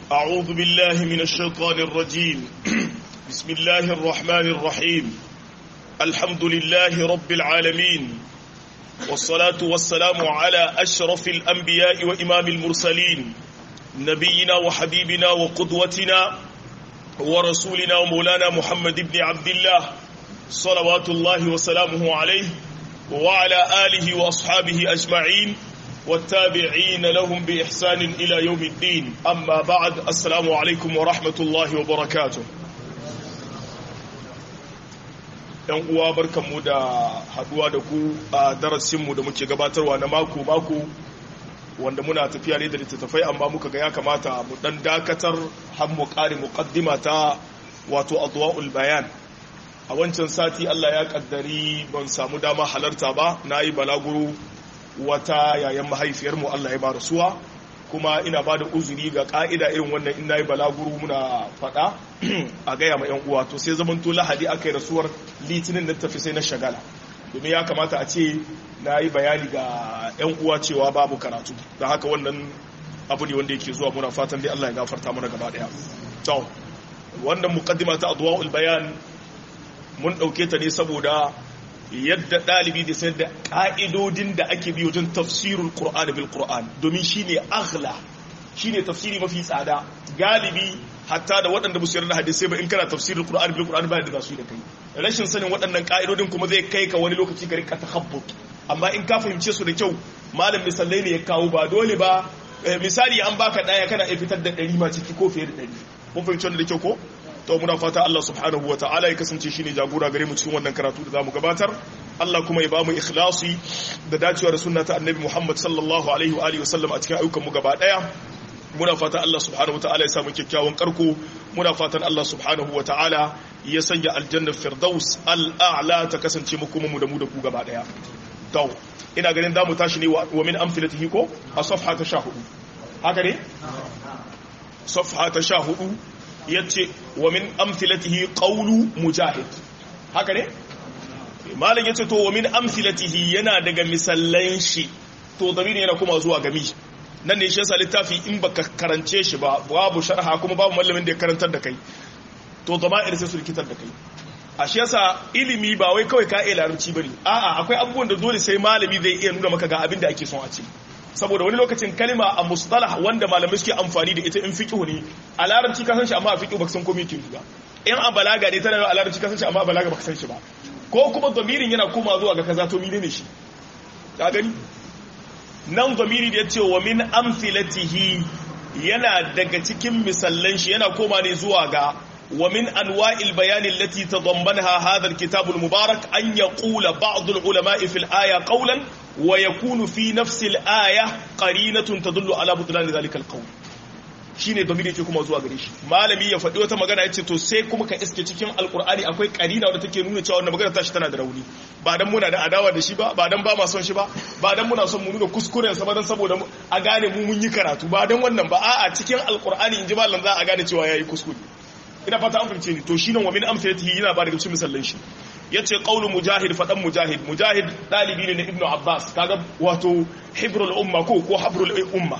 أعوذ بالله من الشيطان الرجيم بسم الله الرحمن الرحيم الحمد لله رب العالمين والصلاة والسلام على أشرف الأنبياء وإمام المرسلين نبينا وحبيبنا وقدوتنا ورسولنا ومولانا محمد بن عبد الله صلوات الله وسلامه عليه وعلى آله وأصحابه أجمعين والتابعين لهم بإحسان إلى يوم الدين أما بعد السلام عليكم ورحمة الله وبركاته ‘yan uwa barkanmu da haduwa da ku a darasinmu da muke gabatarwa na mako-mako wanda muna tafiya ne da littattafai amma muka ga ya kamata mu dan dakatar har mu ƙari muqaddima ta wato adwa'ul bayan a wancan sati Allah ya kaddari ban samu dama halarta ba nayi balaguro wata yayan mahaifiyarmu Allah ya ba rasuwa kuma ina ba da uzuri ga ka'ida irin wannan in nayi balaguro muna fada a gaya ma yan uwa to sai zaman to lahadi akai rasuwar litinin da tafi sai na shagala domin ya kamata a ce nayi bayani ga yan uwa cewa babu karatu don haka wannan abu ne wanda yake zuwa muna fatan dai Allah ya gafarta mana gaba daya to wannan muqaddima ta adwaul bayan mun dauke ta ne saboda yadda dalibi da sai da ka'idodin da ake bi wajen tafsirul qur'ani bil qur'an domin shine aghla shine tafsiri mafi tsada galibi hatta da waɗanda ba su yarda hadisi ba in kana tafsirul qur'ani bil qur'an ba da su da kai rashin sanin waɗannan ka'idodin kuma zai kai ka wani lokaci ka rika takhabbut amma in ka fahimce su da kyau malam misalai ne ya kawo ba dole ba misali an baka daya kana iya fitar da 100 ma ciki ko fiye da 100 mun fahimci wannan da kyau ko to muna fata Allah subhanahu wataala ya kasance shine jagora gare mu cikin wannan karatu da zamu gabatar Allah kuma ya bamu ikhlasi da dacewa da sunna ta annabi Muhammad sallallahu alaihi wa alihi wasallam a cikin ayyukan mu gaba daya muna fatan Allah subhanahu wataala ya samu kyakkyawan karko muna fatan Allah subhanahu wataala ya sanya aljanna firdaus al'a'la ta kasance mu kuma mu da ku gaba daya to ina ganin zamu tashi ne wa min amthilatihi ko a safha ta 14 haka ne safha ta 14 yace wa min amthilatihi qawlu mujahid haka ne malam yace to wa min amthilatihi yana daga misallan shi to zamiri yana kuma zuwa gami nan ne shi yasa littafi in baka karance shi ba babu sharha kuma babu mallamin da ya karantar da kai to zama'ir sai su rikitar da kai a shi yasa ilimi ba wai kawai ka iya larabci bane a'a akwai abubuwan da dole sai malami zai iya nuna maka ga abin da ake son a ce saboda wani lokacin kalima a mustalah wanda malamai suke amfani da ita in fiqh ne a larabci ka san shi amma a fiqh baka san komai kin ba in a balaga ne tana a larabci ka san shi amma a balaga baka san shi ba ko kuma damirin yana koma zuwa ga kaza to mine ne shi ka gani nan damiri da yace wa min amthilatihi yana daga cikin misallan shi yana koma ne zuwa ga wa min anwa'il bayan allati tadammanaha hadha alkitab almubarak an yaqula ba'd alulama'i fil aya qawlan wa yakunu fi nafsi al-aya qarinatun tadullu ala butlan dhalika al-qawl shine damiri yake kuma zuwa gare shi malami ya faɗi wata magana yace to sai kuma ka iske cikin alqur'ani akwai qarina wadda take nuna cewa wannan magana tashi tana da rauni ba dan muna da adawa da shi ba ba dan ba ma son shi ba ba dan muna son mu nuna kuskuren sa ba dan saboda a gane mu mun yi karatu ba dan wannan ba a'a cikin alqur'ani inji mallan za a gane cewa yayi kuskure ina fata an fahimce ni to shine wa min amsalatihi yana ba daga cikin misalan shi yace qaulu mujahid fadan mujahid dalibi ne na ibnu abbas kaga wato hibrul umma ko habrul umma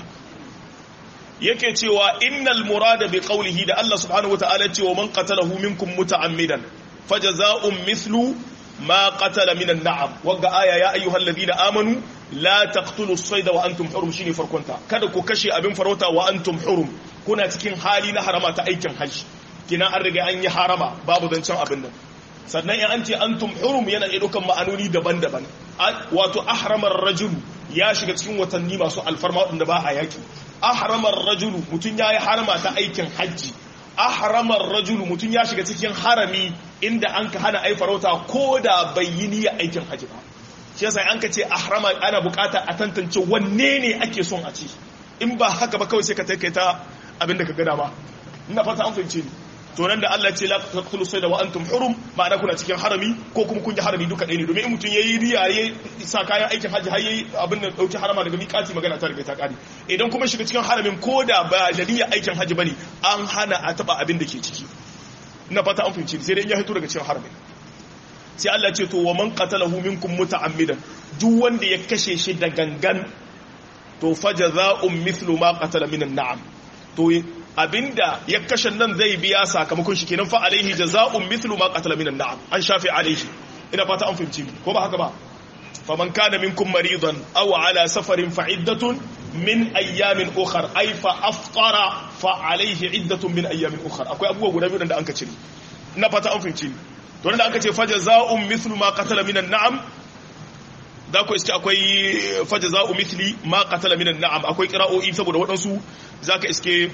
yake cewa innal murada bi qawlihi da Allah subhanahu wataala ce wa man qatalahu minkum muta'ammidan fajaza'un mithlu ma qatala minan na'am wagga aya ya ayyuhalladhina amanu la taqtulu as-sayda wa antum hurum shine farkonta kada ku kashe abin farauta wa antum hurum kuna cikin hali na harama ta aikin haji kina an riga an yi harama babu zancen abin nan sannan in an ce antum hurum yana iya dukan ma'anoni daban-daban wato ahramar rajulu ya shiga cikin watanni masu alfarma wadanda ba a yaki ahramar rajulu mutun yayi harama ta aikin haji ahramar rajulu mutun ya shiga cikin harami inda an ka hana ai farauta koda bai yi niyyar aikin haji ba shi yasa an ka ce ahrama ana bukata a tantance wanne ne ake son a ci in ba haka ba kawai sai ka taikaita abinda ka gada ba ina fata an fahimce ni to nan da Allah ce la taqtulu sayda wa antum hurum ma'ana kuna cikin harami ko kuma kun yi harami duka ɗaya ne domin in mutun yayi riya yayi sa kayan aikin haji har yayi abin da dauki harama daga miƙati magana ta riga ta kare idan kuma shiga cikin haramin koda ba da niyyar aikin haji bane an hana a taba abin da ke ciki ina fata an fahimci sai dai in ya fito daga cikin haramin sai Allah ce to wa man qatalahu minkum muta'ammidan duk wanda ya kashe shi da gangan to fajaza'un mithlu ma qatala minan na'am to abinda ya kashe nan zai biya sakamakon shi kenan fa alaihi jazaa'un mithlu ma qatala minan na'am an shafi alaihi ina fata an fahimci ko ba haka ba faman kana minkum maridan aw ala safarin fa iddatun min ayyamin ukhra ay fa aftara fa alaihi iddatun min ayyamin ukhra akwai abubuwa guda biyu da an ka cire ina fata an fahimci to da aka ce fa jazaa'un mithlu ma qatala minan na'am da ku iske akwai fa jazaa'u mithli ma qatala minan na'am akwai qira'o'i saboda wadansu zaka iske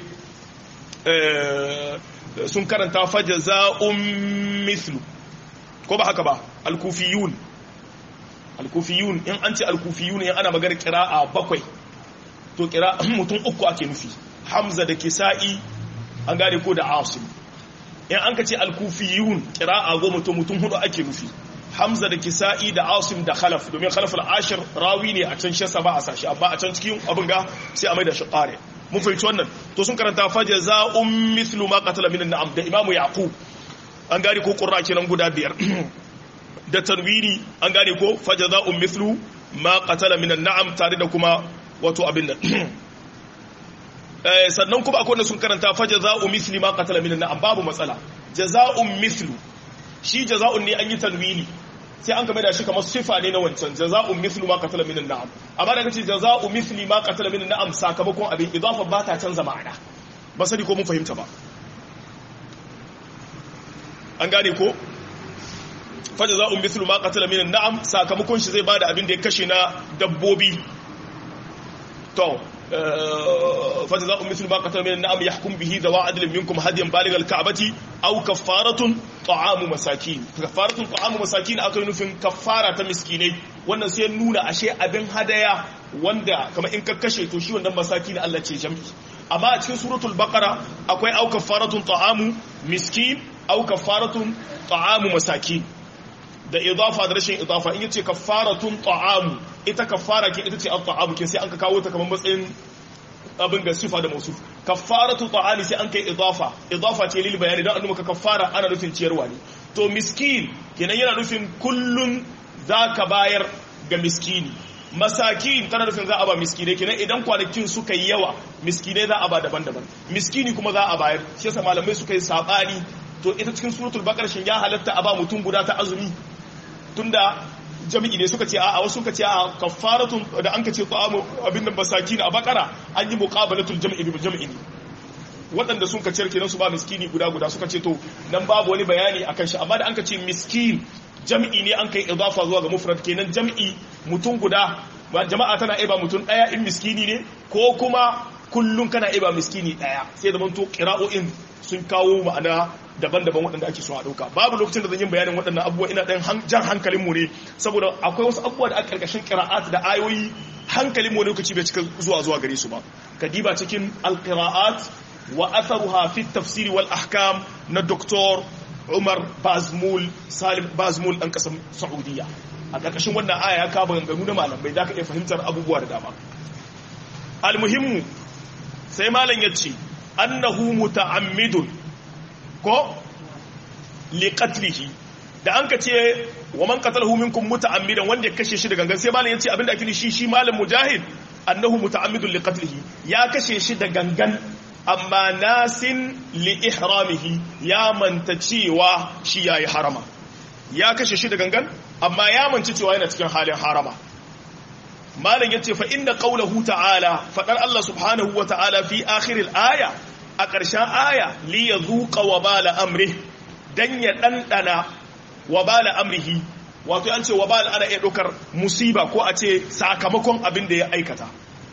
sun karanta fajaza'un mithlu ko ba haka ba al-kufiyun in an ce al-kufiyun in ana magana qira'a bakwai to qira'a mutum uku ake nufi hamza da kisa'i an gane ko da asim in an ka ce al-kufiyun qira'a go mutum hudu ake nufi hamza da kisa'i da asim da khalaf domin khalaf al-ashir rawi ne a can shasa ba a sashi amma a can cikin abin ga sai a mai da shi qari mun fahimci wannan to sun karanta fajaza'un mithlu ma qatala minan na'am da imamu yaqub an gane ko qurra kenan guda biyar da tanwini an gane ko fajaza'un mithlu ma qatala minan na'am tare da kuma wato abin nan sannan kuma akwai wanda sun karanta fajaza'u mithli ma qatala minan na'am babu matsala jaza'un mithlu shi jaza'un ne an yi tanwini sai an game da shi kamar sifa ne na wancan jaza'un mithlu ma qatala minan na'am amma da kace jaza'u mithli ma qatala minan na'am sakamakon abin idafa ba ta canza ma'ana ba sani ko mun fahimta ba an gane ko fa jaza'un mithlu ma qatala minan na'am sakamakon shi zai bada abin da ya kashe na dabbobi to fa jaza'un mithlu ma qatala minan na'am yahkum bihi dawa adlin minkum hadiyan baligh al-ka'bati aw kaffaratun ta'amu masakin kaffaratun ta'amu masakin akai nufin kaffara ta miskinai wannan sai nuna ashe abin hadaya wanda kamar in ka kashe to shi wannan masakin Allah ce jami'i amma a cikin suratul baqara akwai aw kaffaratun ta'amu miskin aw kaffaratun ta'amu masakin da idafa da rashin idafa in yace kaffaratun ta'amu ita kaffara ke ita ce at-ta'amu kin sai an ka kawo ta kamar matsayin abin ga sifa da mausuf kaffaratu ta'ami sai an kai idafa ce lil bayani dan annabi kaffara ana nufin ciyarwa ne to miskin kenan yana nufin kullun zaka bayar ga miskini masakin tana nufin za a ba miskinai kenan idan kwanakin suka yi yawa miskinai za a ba daban-daban miskini kuma za a bayar shi yasa malamai suka yi sabani to ita cikin suratul baqara shin ya halatta a ba mutum guda ta azumi tunda jami'i ne suka ce a wasu suka ce a kaffaratun da an ka ce ta'amu abin nan masakin a bakara an yi muqabalatul jam'i bil jam'i ne waɗanda sun ka ciyar kenan su ba miskini guda suka ce to nan babu wani bayani akan shi amma da an ka ce miskin jam'i ne an kai idafa zuwa ga mufrad kenan jam'i mutum guda jama'a tana iba mutum daya in miskini ne ko kuma kullun kana iba miskini daya sai da manto qira'o'in sun kawo ma'ana daban-daban waɗanda ake so a ɗauka babu lokacin da zan yi bayanin waɗannan abubuwa ina ɗan jan hankalinmu ne saboda akwai wasu abubuwa da aka ƙarƙashin ƙira'at da ayoyi hankalinmu ne lokaci bai cika zuwa gare su ba ka diba cikin alƙira'at wa atharuha fi tafsiri wal ahkam na Dr. Umar Bazmul Salim Bazmul ɗan ƙasar Saudiya a ƙarƙashin wannan aya ya kawo ganganu na malamai za ka iya fahimtar abubuwa da dama almuhimmu sai malam ya ce annahu muta'ammidun ko liqatlihi da an ka ce wa man qatalahu minkum muta'ammidan wanda ya kashe shi da gangan sai malam yace abinda ake shi malam mujahid annahu muta'ammidun liqatlihi ya kashe shi da gangan amma nasin li ihramihi ya manta cewa shi yayi harama ya kashe shi da gangan amma ya manta cewa yana cikin halin harama malam yace fa inna qawluhu ta'ala fadar Allah subhanahu wa ta'ala fi akhir al-aya a ƙarshen aya li ya zuƙa wa bala amri don ya ɗanɗana wa bala amrihi wato an ce wa bala ana iya ɗaukar musiba ko a ce sakamakon abin da ya aikata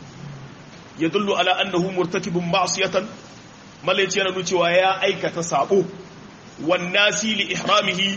ya dullu ala annahu murtakibun ma'siyatan malaici yana nuna cewa ya aikata sabo wannasi li ihramihi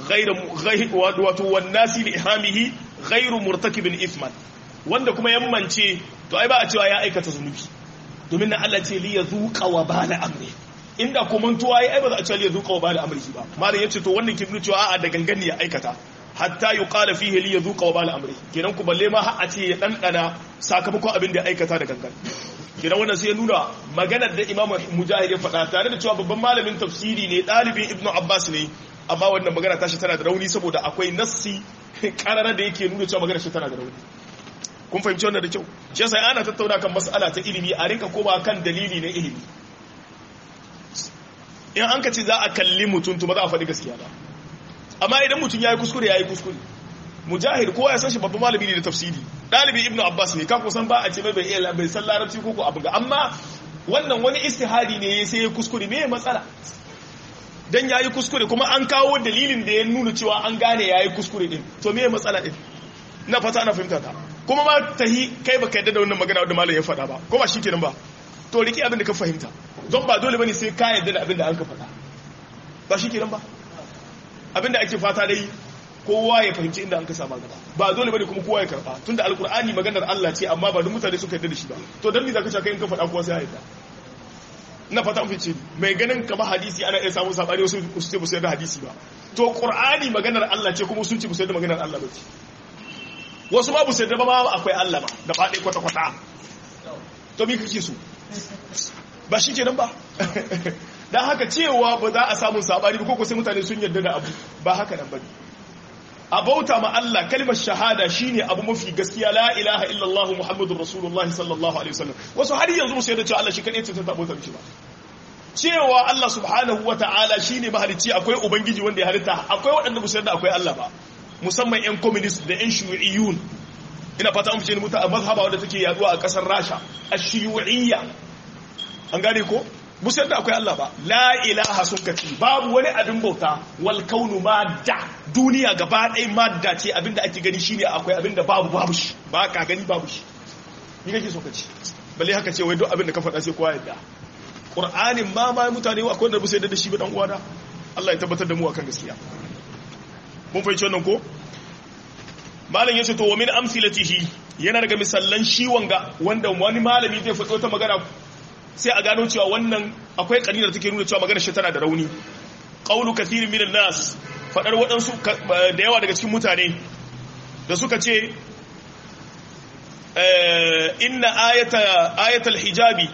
ghairu murtakibin ithman wanda kuma yammance to ai ba a cewa ya aikata zunubi domin na Allah ce li yazuqa wa bala amri inda kuma tuwa ai ba za a ce li yazuqa wa bala amri ba malam yace to wannan kin cewa a'a da gangan ne ya aikata hatta yuqala fihi li yazuqa wa bala amri kenan ku balle ma har a ce ya dandana sakamakon abin da ya aikata da gangan kenan wannan sai ya nuna maganar da Imam Mujahid ya faɗa tare da cewa babban malamin tafsiri ne dalibin Ibn Abbas ne amma wannan magana tashi tana da rauni saboda akwai nassi karara da yake nuna cewa magana shi tana da rauni kun fahimci wannan da kyau shi yasa ana tattauna kan mas'ala ta ilimi a rinka koma kan dalili na ilimi in an ka ce za a kalli mutum to ba za a faɗi gaskiya ba amma idan mutum yayi kuskure mujahid ko ya san shi babban malami ne da tafsiri dalibi ibnu abbas ne ka kusan ba a ce bai san larabci ko abin ga amma wannan wani istihadi ne sai ya kuskure me matsala dan yayi kuskure kuma an kawo dalilin da ya nuna cewa an gane yayi kuskure din to me matsala din na fata ana fahimta ta kuma ma tahi kai baka yadda da wannan magana da malam ya faɗa ba ko ba shikenan ba to riki abin da ka fahimta don ba dole bane sai ka yadda da abin da an ka faɗa ba shikenan ba abin da ake fata dai kowa ya fahimci inda an ka sama gaba ba dole bane kuma kowa ya karba tunda alkur'ani maganar Allah ce amma ba duk mutane suka yarda da shi ba to dan me zaka ce kai in ka faɗa kowa sai ya yarda ina fata an fice mai ganin ka ba hadisi ana iya samu sabani wasu su ce ba su yarda hadisi ba to qur'ani maganar Allah ce kuma sun ce ba su yarda maganar Allah ba ce wasu ba su yarda ba akwai Allah ba da faɗi kwata kwata to me kake so ba shi kenan ba dan haka cewa ba za a samu sabani ba ko sai mutane sun yarda da abu ba haka nan bane a bauta ma Allah kalmar shahada shine abu mafi gaskiya la ilaha illallah muhammadur rasulullahi sallallahu alaihi wasallam wasu har yanzu musu yadda cewa Allah shi kadai ce ta bautar shi ba cewa Allah subhanahu wataala shine mahalicci akwai ubangiji wanda ya halitta akwai waɗanda musu yadda akwai Allah ba musamman yan communist da yan shuyu'iyun ina fata an fice ni muta a mazhaba wanda take yaduwa a kasar Rasha ash-shuyu'iyya an gane ko musu yadda akwai Allah ba la ilaha sun kaci babu wani abin bauta wal kaunu madda duniya gaba ɗaya madda ce abinda ake gani shine akwai abinda babu shi ba ka gani babu shi ni kake so kaci balle haka ce wai duk abinda ka faɗa sai kowa yadda qur'anin ma mutane akwai wanda ba su yadda da shi ba dan uwana Allah ya tabbatar da mu akan gaskiya mun fahimci wannan ko malam yace to wa min amsilatihi yana daga misallan shi wanda wani malami zai faɗo ta magana sai a gano cewa wannan akwai ƙarinar take nuna cewa magana shi tana da rauni qawlu kathirin minan nas fadar waɗansu da yawa daga cikin mutane da suka ce inna ayatul hijabi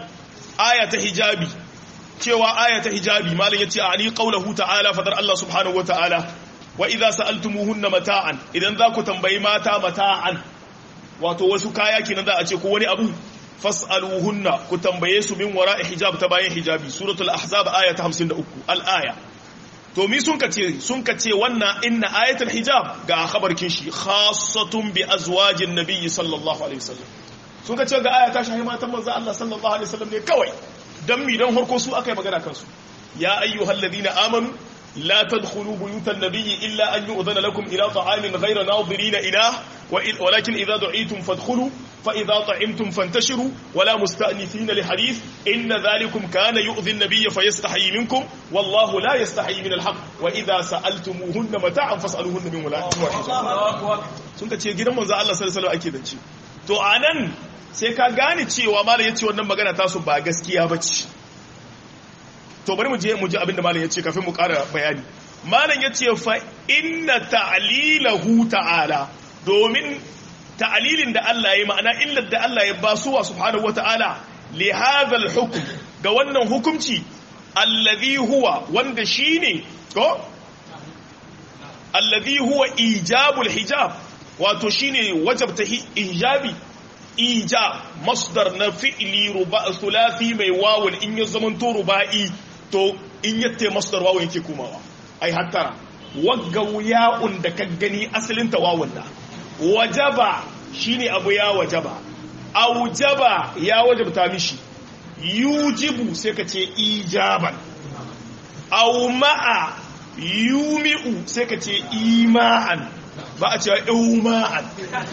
cewa ayata hijabi malam yace ani qawluhu ta'ala fadar Allah subhanahu wata'ala wa idza sa'altumuhunna mata'an idan za ku tambayi mata mata'an wato wasu kaya kenan za a ce ko wani abu fas'aluhunna ku tambaye su min wara'i hijab ta bayan hijabi suratul ahzab aya ta 53 al-aya to mi sun kace wannan inna ayatul hijab ga khabarkin shi khassatun bi azwajin nabiyyi sallallahu alaihi wasallam sun kace ga aya ta shahi matan manzo Allah sallallahu alaihi wasallam ne kawai dan mi dan harko su akai magana kansu ya ayyuhalladhina amanu لا تدخلوا بيوت النبي إلا أن يؤذن لكم إلى طعام غير ناظرين إله ولكن إذا دعيتم فادخلوا فإذا طعمتم فانتشروا ولا مستأنسين لحديث إن ذلكم كان يؤذي النبي فيستحيي منكم والله لا يستحيي من الحق وإذا سألتموهن متاعا فاسألوهن من ولاء sun ka ce gidan manzo Allah sallallahu alaihi wasallam ake zance to anan sai ka gane cewa malai yace wannan magana tasu ba gaskiya bace to bari mu je abinda malam yace kafin mu ƙara bayani malam yace fa inna ta'lilahu ta'ala domin ta'lilin da Allah ya ma'ana illar da Allah ya basuwa subhanahu wata'ala li hadha al-hukm ga wannan hukunci alladhi huwa wanda shine ko alladhi huwa ijabul hijab wato shine wajabta hijabi ijab masdar na fi'li ruba' thulathi mai wawul in ya zamanto ruba'i to in yatte masdar wawun yake komawa ai hattara wagga ya'un da ka gani asalin ta wawun da wajaba shine abu ya wajaba aujaba ya wajabta mishi yujibu sai ka ce ijaban aw ma'a yumi'u sai ka ce ima'an ba a cewa iuma'an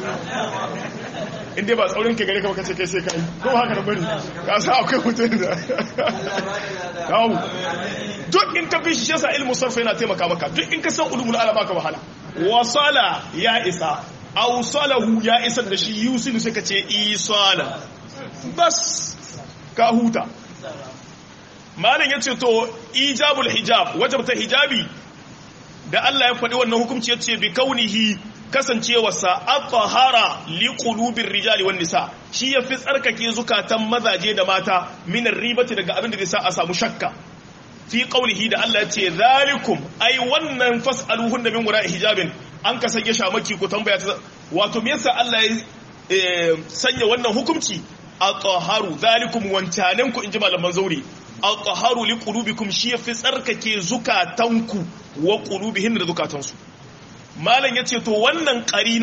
inda ba tsaurin ka gare ka baka ce kai sai kai ko haka da bari ka sa akwai mutum da kawo duk in ka fi shi yasa ilmu sarfa yana taimaka maka duk in ka san ulumul ala baka wahala wasala ya isa awsalahu ya isa da shi yusilu sai ka ce isala bas ka huta malam yace to ijabul hijab wajabta hijabi da Allah ya faɗi wannan hukunci yace bi kaunihi kasancewarsa at-tahara li qulubir rijali wan nisa shi yafi tsarkake zukatan mazaje da mata minar ribati daga abin da zai sa a samu shakka fi qaulihi da Allah yace zalikum ai wannan fas'aluhunna min wara'i hijabin an kasance shamaki ku tambaya ta wato me yasa Allah ya sanya wannan hukunci at-taharu zalikum wancanan ku inji malaman zauri athaharu liqulubikum shi yafi tsarkake zukatanku wa qulubihin da zukatansu malam yace to wannan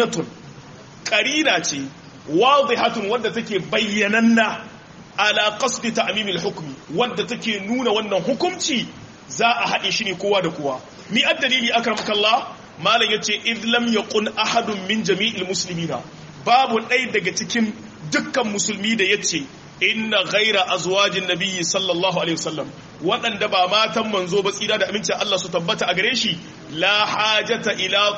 qarina ce wadihatun wadda take bayyananna ala qasdi ta'mimil hukmi wadda take nuna wannan hukunci za a haɗe shi ne kowa da kowa mi addalili akramakallah malam yace id lam yaqun ahadun min jami'il muslimina babu ɗaya daga cikin dukkan musulmi da yace inna ghaira azwajin nabiyyi sallallahu alaihi wasallam waɗanda ba matan manzo ba tsira da aminci Allah su tabbata a gare shi la hajata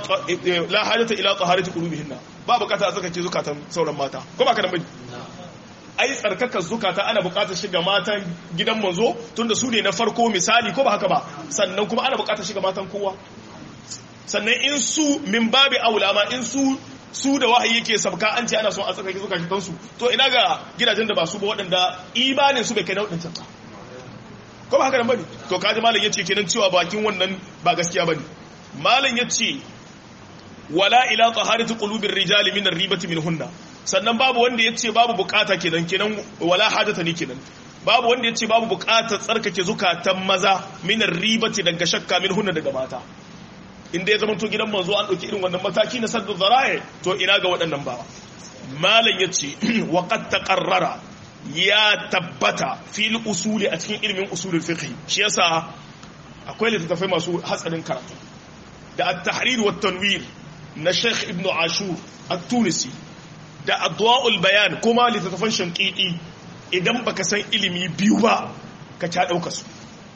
ila taharati qulubihinna ba bukata a tsarkake zukatan sauran mata ko ba ka da bane ai tsarkakar zukata ana bukatar shiga matan gidan manzo tunda su ne na farko misali ko ba haka ba sannan kuma ana bukatar shiga matan kowa sannan in su min babi aula ma in su da wahayi yake sabka an ce ana son a tsarkake zukatan su to ina ga gidajen da ba su ba waɗanda imanin su bai kai nau'in ta ko ba haka da bane to kaji malam yace kenan cewa bakin wannan ba gaskiya bane malam yace wala ila taharati qulubir rijali min ar-ribati minhunna sannan babu wanda yace babu bukata kenan wala hajata ne kenan babu wanda yace babu bukata tsarkake zukatan maza min ar-ribati daga shakka minhunna daga mata inda ya zama to gidan manzo an dauki irin wannan mataki na saddu zara'i to ina ga waɗannan ba malam yace wa qad taqarrara ya tabbata fil usuli a cikin ilimin usulul fiqh shi yasa akwai littattafai masu hatsarin karatu da at-tahrir wa tanwir na Sheikh Ibn Ashur at-Tunisi da Adwa'ul Bayan kuma littattafan Shanqidi idan baka san ilimi biyu ba ka ta dauka su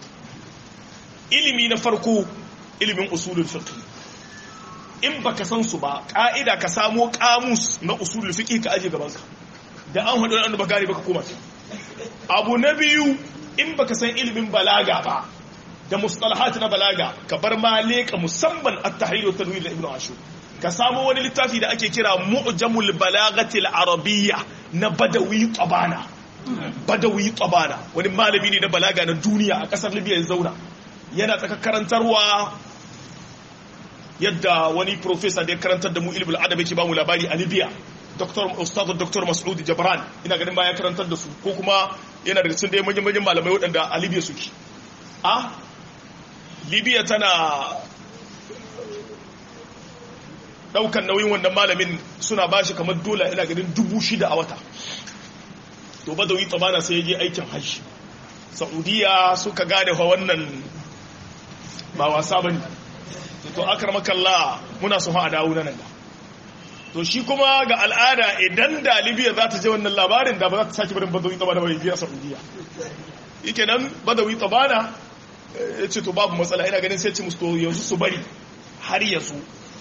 ilimi na farko ilimin usulul fiqh in baka san su ba ka'ida ka samo kamus na usulul fiqh ka aje gaban ka da an hadu an baka gane baka koma abu na biyu in baka san ilimin balaga ba da mustalahat na balaga ka bar malika musamman at-tahrir wa tanwir da Ibn Ashur ka samu wani littafi da ake kira mu'jamul balagati al-arabiyya na Badawi Tabana wani malami ne na balaga na duniya a kasar Libya ya zauna yana tsaka karantarwa yadda wani professor da ya karantar da mu ilmul adab yake ba mu labari a Libya Ustaz Dr. Mas'ud Jabran ina ganin ba ya karantar da su ko kuma yana daga cikin da manyan malamai waɗanda a Libya suke Libya tana daukan nauyin wannan malamin suna bashi kamar dola ina ganin 6,000 a wata to Badawi Tabana sai ya je aikin hajji Saudiya suka gane fa wannan ba wasa bane to akramakallah muna so ha dawo nan da to shi kuma ga al'ada idan da Libya za ta je wannan labarin da ba za ta saki barin Badawi Tabana ba biya Saudiya yake nan Badawi Tabana yace to babu matsala ina ganin sai ce musu to yanzu su bari har yanzu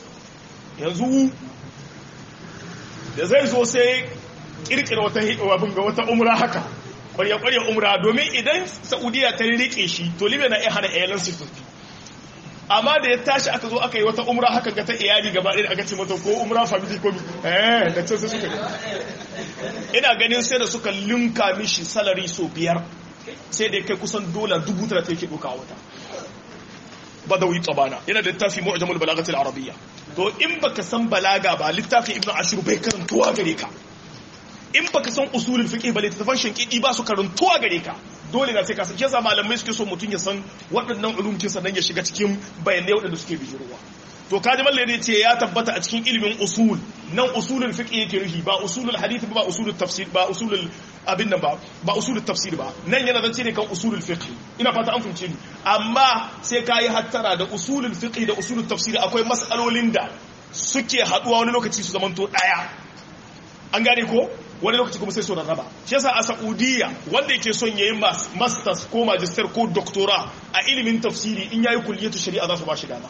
da zai zo sai kirkira wata umra haka kwarya umra domin idan Saudiya ta rike shi to Libya na iya hana iyalan su tafi amma da ya tashi aka zo aka yi wata umra haka ga ta iyali gaba ɗaya aka ce mata ko umra family ko da ce sai suka ina ganin sai da suka linka mishi salary so 5 sai da kai kusan dola 9,000 take doka wata Badawi Tabana yana da littafi mu'jamul balagatil arabiyya to in baka san balaga ba littafin Ibn Ashur bai karantuwa gare ka in baka san usulul fiqh ba littafin Shanqidi ba su karantuwa gare ka dole na sai ka san kisa malamai suke so mutun ya san waɗannan ulumcin sannan ya shiga cikin bayanai waɗanda suke bijirowa to kaji malle ne ce ya tabbata a cikin ilimin usul nan usulul fiqh yake ruhi ba usulul hadith ba usulul tafsir ba usulul abin nan ba usulul tafsir ba nan yana zance ne kan usulul fiqh ina fata an fahimce ni amma sai kai hattara da usulul fiqh da usulul tafsir akwai mas'alolin da suke haduwa wani lokaci su zamanto daya an gane ko wani lokaci kuma sai su rarraba shi yasa a Saudiya wanda yake son yayin masters ko magister ko doctora a ilimin tafsiri in yayi kulliyatu shari'a za su ba shi dama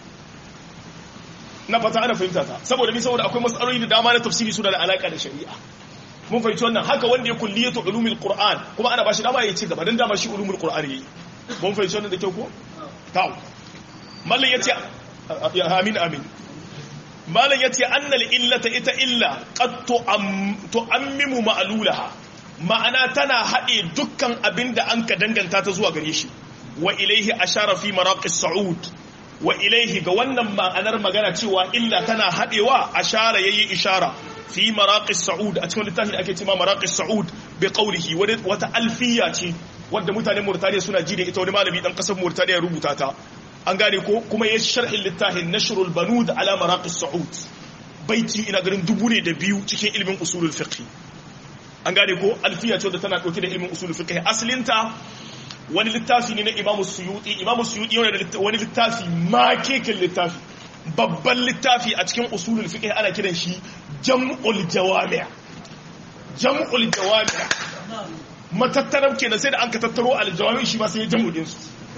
na fata ana fahimta ta saboda akwai matsaloli da dama na tafsiri suna da alaka da shari'a mun fahimci wannan haka wanda ya kulliyatu ulumul qur'an kuma ana bashi dama ya ci gaba dan dama shi ulumul qur'an yayi mun fahimci wannan da kyau ko taw mallan yace amin mallan yace annal illata ita illa qad tu'ammimu ma'lulaha ma'ana tana hade dukkan abinda an ka danganta ta zuwa gare shi wa ilaihi ashara fi maraqis sa'ud wa ilaihi ga wannan ma'anar magana cewa illa tana hadewa ashara yayi ishara fi maraqis sa'ud a cikin littafin ake cewa maraqis sa'ud bi qawlihi wata alfiya ce wanda mutanen Mauritania suna ji da ita, wani malami dan kasar Mauritania ya rubuta ta, an gane ko, kuma ya sharhin littafin Nashrul Banud ala Maraqis Saud, baiti ina ganin 2,000 cikin ilimin usulul fiqh, an gane ko, alfiya ce da tana dauke da ilimin usulul fiqh. Asalinta wani littafi ne na Imam Suyuti. Imam Suyuti yana da wani littafi makekin littafi, babban littafi a cikin usulul fiqh, ana kiran shi Jam'ul Jawami'. Jam'ul Jawami' matattarar kenan, sai da an ka tattaro aljawami shi ba sai ya jam'u din su.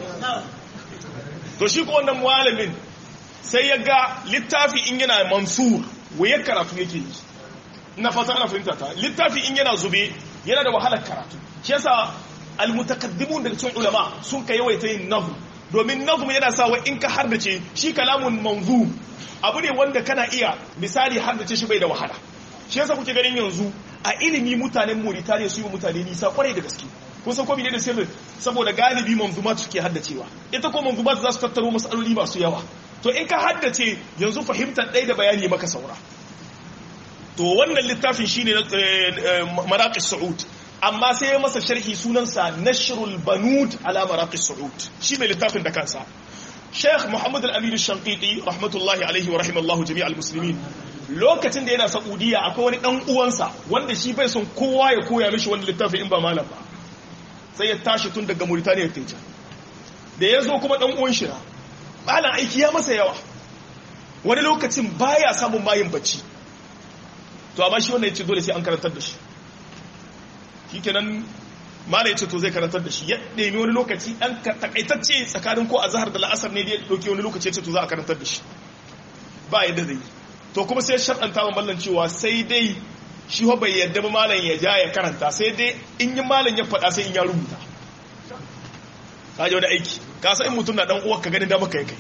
To shi ko wannan malamin sai ya ga littafi in yana mansur waye karatu yake yi. Ina fata ana fahimta ta. Littafi in yana zube yana da wahalar karatu. Shi yasa almutakaddimun daga cikin ulama sun ka yawaita yin nazm, domin nazm yana sa wa in ka hardace shi kalamun manzum abu ne wanda kana iya misali hardace shi bai da wahala. Shi yasa kuke ganin yanzu a ilimi mutanen Mauritania su yi mutane nisa kwarai da gaske. Kun san ko ne da sirrin, saboda galibi manzumat suke haddacewa, ita ko manzumat za su tattaro masaloli masu yawa. To in ka haddace yanzu fahimtar ɗaya da bayani maka saura. To wannan littafin shine Maraqis Saud, amma sai ya masa sharhi sunansa Nashrul Banud ala Maraqis Saud, shi mai littafin da kansa. Sheikh Muhammad Al-Amin Al-Shanqiti rahmatullahi alaihi wa rahimallahu jami'al muslimin, lokacin da yana Saudiya akwai wani dan uwansa wanda shi bai son kowa ya koya mishi wannan littafin in ba malam ba, sai ya tashi tun daga Mauritania ta can. Da ya zo kuma dan uwan shi na malam aiki ya masa yawa, wani lokacin baya samun mayin bacci, to amma shi wannan yace dole sai an karantar da shi. Shikenan malam yace to zai karantar da shi, ya nemi wani lokaci dan takaitacce tsakanin ko azhar da la'asar ne da ya dauke wani lokaci yace to za a karantar da shi, ba yadda zai yi. To kuma sai sharɗanta wa mallan cewa sai dai shi bai yadda ba malam ya ja ya karanta, sai dai in yi malam ya faɗa sai in ya rubuta. Ka ji wani aiki, ka san in mutum na dan uwa ka ganin da maka ya kai,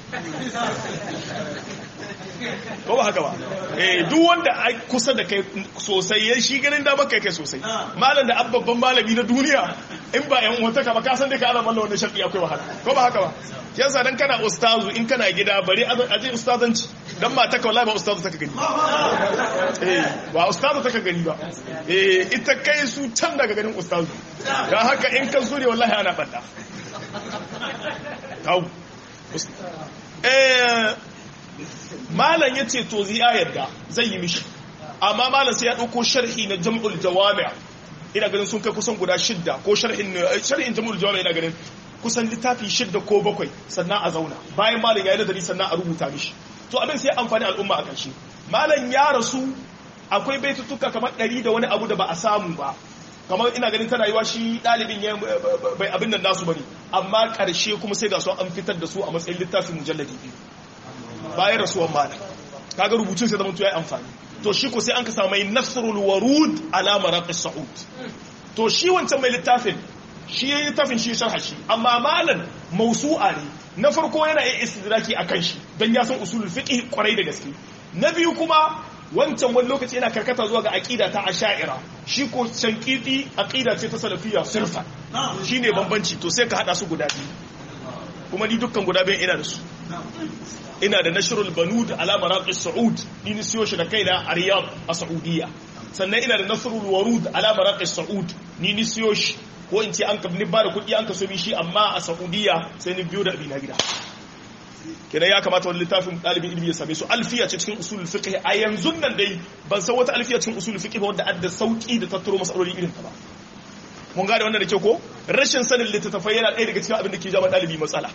ko ba haka ba? Duk wanda kusa da kai sosai ya shi ganin da maka ya kai sosai. Malam da babban malami na duniya in ba yan uwata ka ba, ka san dai ka ana mallan wannan sharɗi akwai wahala, ko ba haka ba? Yasa dan kana ustazu in kana gida bari a je ustazanci, dan mata ka wallahi ba ustazu taka gani ba ustazu taka gani ba, ita kai su can daga ganin ustazu, dan haka in ka zure wallahi ana banda. Malam yace to zai yadda zai yi mishi, amma malam sai ya dauko sharhi na Jam'ul Jawami', ina ganin sun kai kusan guda 6, ko sharhin Jam'ul Jawami' ina ganin kusan littafi 6 ko 7, sannan a zauna bayan malam ya yi nazari sannan a rubuta mishi. To abin sai amfani al'umma a ƙarshe. Malam ya rasu akwai baitutuka kamar 100 da wani abu da ba a samu ba, kamar ina ganin tana yiwa shi ɗalibin ya bai abin nan nasu bane, amma ƙarshe kuma sai ga su an fitar da su a matsayin littafin mujalladi 2 bayan rasuwan malam. Kaga rubutun sai zama to yayi amfani. To shi ko sai an ka samu mai Nasrul Warud ala Maraqis Saud. To shi wancan mai littafin shi yayi littafin shi sharha shi, amma malam mausu'a ne. Na farko yana yin istidraki akan shi dan ya san usulul fiqh kwarai da gaske. Na biyu kuma wancan wani lokaci yana karkata zuwa ga aqida ta asha'ira, shi ko Shanqiti aqida ce ta salafiyya sirfa. Shine bambanci, to sai ka hada su guda biyu. Kuma ni dukkan guda biyu ina da su. Ina da Nashrul Banud ala Maraqis Saud, ni siyo shi da kaina a Riyadh a Saudiya. Sannan ina da Nasrul Warud ala Maraqis Saud, ni siyo shi, ko in ce an ka ni ba da kuɗi an ka so mi shi, amma a Saudiya sai ni biyo da abina gida. Kenan ya kamata wani littafin ɗalibin ilimi ya same su. Alfiya ce cikin usulul fiqh, a yanzu nan dai ban san wata alfiya cikin usulul fiqh wanda adda sauki da tattaro masaloli irin ta ba. Mun gane wannan da ke ko? Rashin sanin littattafai yana ɗaya daga cikin abin da ke jama ɗalibi matsala.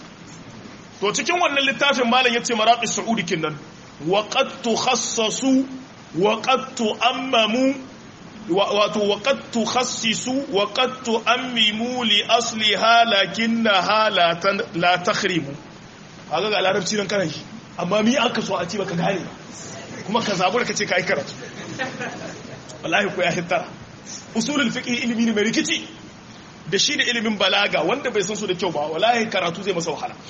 To cikin wannan littafin malam yace Maraqis Saudi kinnan wa qad tukhassasu wa qad tu'ammamu wato wa qad tukhassisu wa qad tu'ammimu li asliha lakinnaha la takhrimu. Kaga ga larabci nan kana shi, amma mi aka so a ce baka gane ba, kuma ka zabura kace kai karatu. Wallahi ko ya hittara. Usulul fiqh ilimi ne mai rikici, da shi da ilimin balaga wanda bai san su da kyau ba wallahi karatu zai masa wahala.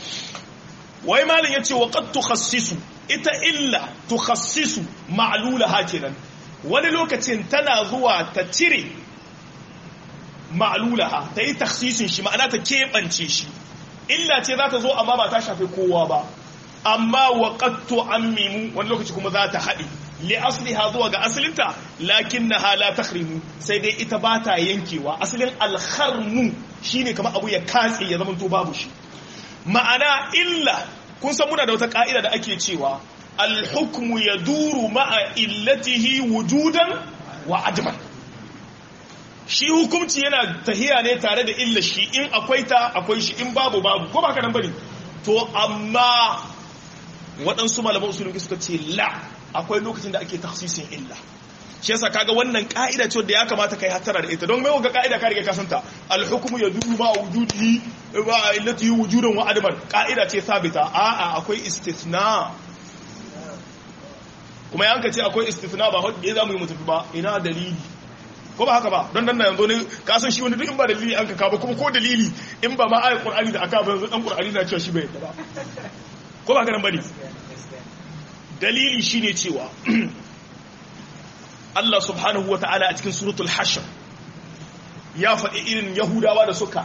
Wai malin yace wa qad tukhassisu, ita illa tukhassisu ma'lulaha kenan, wani lokacin tana zuwa ta cire ma'lulaha, ta yi takhsisin shi, ma'ana ta keɓance shi. Illa ce za ta zo amma ba ta shafe kowa ba, amma wa qad tu'ammimu wani lokaci kuma za ta haɗe, li asliha zuwa ga asalinta lakinnaha la takhrimu sai dai ita ba ta yankewa. Asalin al-kharmu shine kamar abu ya katse ya zama to babu shi. Ma'ana illa, kun san muna da wata ka'ida da ake cewa al-hukmu yaduru ma'a illatihi wujudan wa adman. Shi hukunci yana tahiya ne tare da illa shi, in akwai ta akwai shi, in babu babu, ko ba ka nan bane. To amma waɗansu malaman usulun suka ce la, akwai lokacin da ake takhsisin illa. Shi yasa kaga wannan ka'ida ce da ya kamata kai hatara da ita, don mai ga ka'ida ka riga ka santa al-hukmu yaduru ma wujudihi wa illatihi wujudan wa adman, ka'ida ce sabita. A'a akwai istithna, kuma yanka ce akwai istithna ba hodde zamu yi mutufi ba, ina dalili, ko ba haka ba. Don nan yanzu ne ka san shi wani duk in ba dalili an ka ba, kuma ko dalili in ba ma ayat qur'ani da aka ba, yanzu dan qur'ani na cewa shi bai yadda ba, ko ba haka nan bane. Dalili shine cewa Allah subhanahu wata'ala a cikin suratul hashr ya faɗi irin yahudawa da suka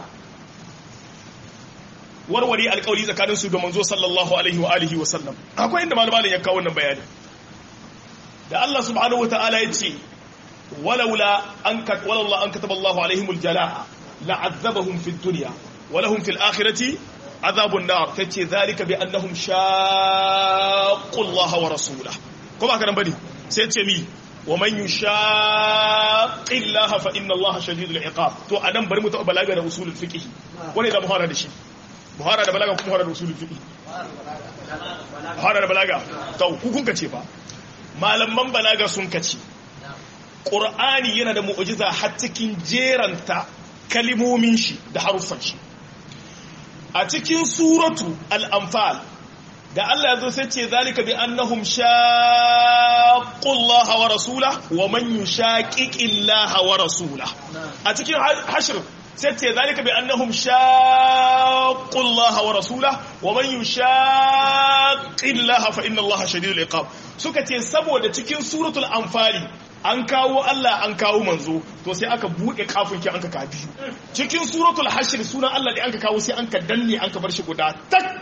warware alƙawari tsakanin su da manzo sallallahu alaihi wa alihi wa sallam. Akwai inda malamin ya kawo wannan bayani da Allah subhanahu wata'ala ya ce walaula an kataba Allahu alaihim aljala'a la'azzabahum fid dunya wa lahum fil akhirati azabun nar. Tace zalika bi annahum shaqqu Allah wa rasulahu, ko ba ka nan bane. Sai ce mi wa man yushaqqi Allah fa inna Allah shadidul iqab. To anan bari mu ta balaga da usulul fiqh, wani da muhara da shi, muhara da balaga kuma muhara da usulul fiqh. Muhara da balaga to ku kun kace fa malaman balaga sun kace Qur'ani yana da mu'jiza har cikin jeranta kalimomin shi da haruffan shi. A cikin suratu al-anfal da Allah ya zo sai ce zalika bi annahum shaqqu Allah wa rasulahu wa man yushaqiqi Allah wa rasulahu. A cikin hashr sai ce zalika bi annahum shaqqu Allah wa rasulahu wa man yushaqqi Allah fa inna Allah shadidul iqab. Suka ce saboda cikin suratul anfali an kawo Allah an kawo manzo, to sai aka bude kafin ki an ka kafi. Cikin suratul hashr sunan Allah da an ka kawo sai an ka danne an ka bar shi guda tak.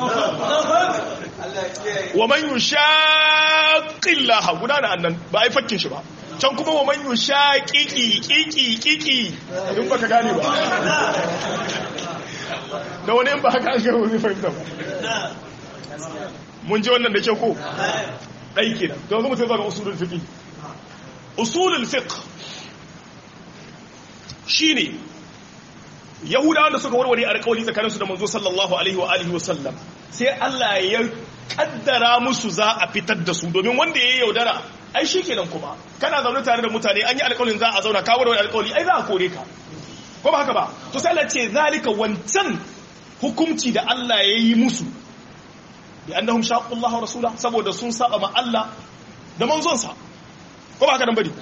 Wa man yushaqqi Allah guda da annan ba ai fakkin shi ba. Can kuma wa man yushaqiqi kiki in baka gane ba. Da wani in ba haka an garo zai fahimta ba. Mun ji wannan da ke ko? Dai kenan. To yanzu mutum zai ga usulul fiqh. Usulul fiqh shine Yahudawa da suka warware alƙawari tsakaninsu da manzo sallallahu alaihi wa alihi wa sallam, sai Allah ya kaddara musu za a fitar da su, domin wanda ya yaudara ai shikenan. Kuma kana zaune tare da mutane an yi alƙawarin za a zauna, ka warware alƙawari ai za a kore ka, ko ba haka ba. To sai Allah ce zalika, wancan hukunci da Allah ya yi musu bi annahum shaqqu Allah wa rasulahu, saboda sun saba ma Allah da manzonsa, ko ba haka nan bane.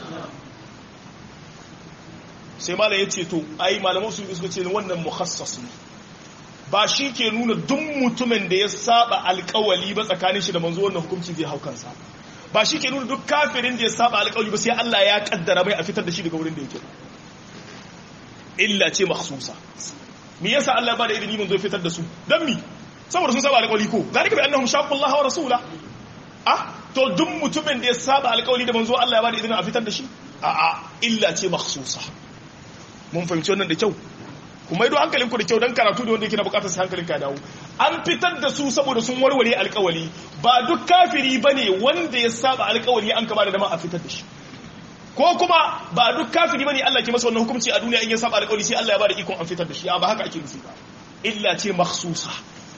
Sai malam ya ce to ai malaman su suka ce wannan mukhassas ne, ba shi ke nuna duk mutumin da ya saba alƙawali ba tsakanin shi da manzo wannan hukunci zai hau kansa, ba shi ke nuna duk kafirin da ya saba alƙawali ba sai Allah ya kaddara mai a fitar da shi daga wurin da yake. Illa ce makhsusa. Me yasa Allah ba da izini manzo fitar da su? Dan mi? Saboda sun saba alƙawali ko zalika bi annahum shaqqu Allah wa rasulahu. To duk mutumin da ya saba alƙawali da manzo Allah ya ba da izini a fitar da shi? Illa ce makhsusa. Mun fahimci wannan da kyau, kuma ido hankalinku da kyau, don karatu da wanda yake na bukatar su hankalin ka dawo. An fitar da su saboda sun warware alƙawali, ba duk kafiri bane wanda ya saba alƙawali an kama da dama a fitar da shi, ko kuma ba duk kafiri bane Allah ke masa wannan hukunci a duniya in ya saba alƙawali sai Allah ya ba da ikon an fitar da shi. Ba haka ake nufi ba, illa ce makhsusa.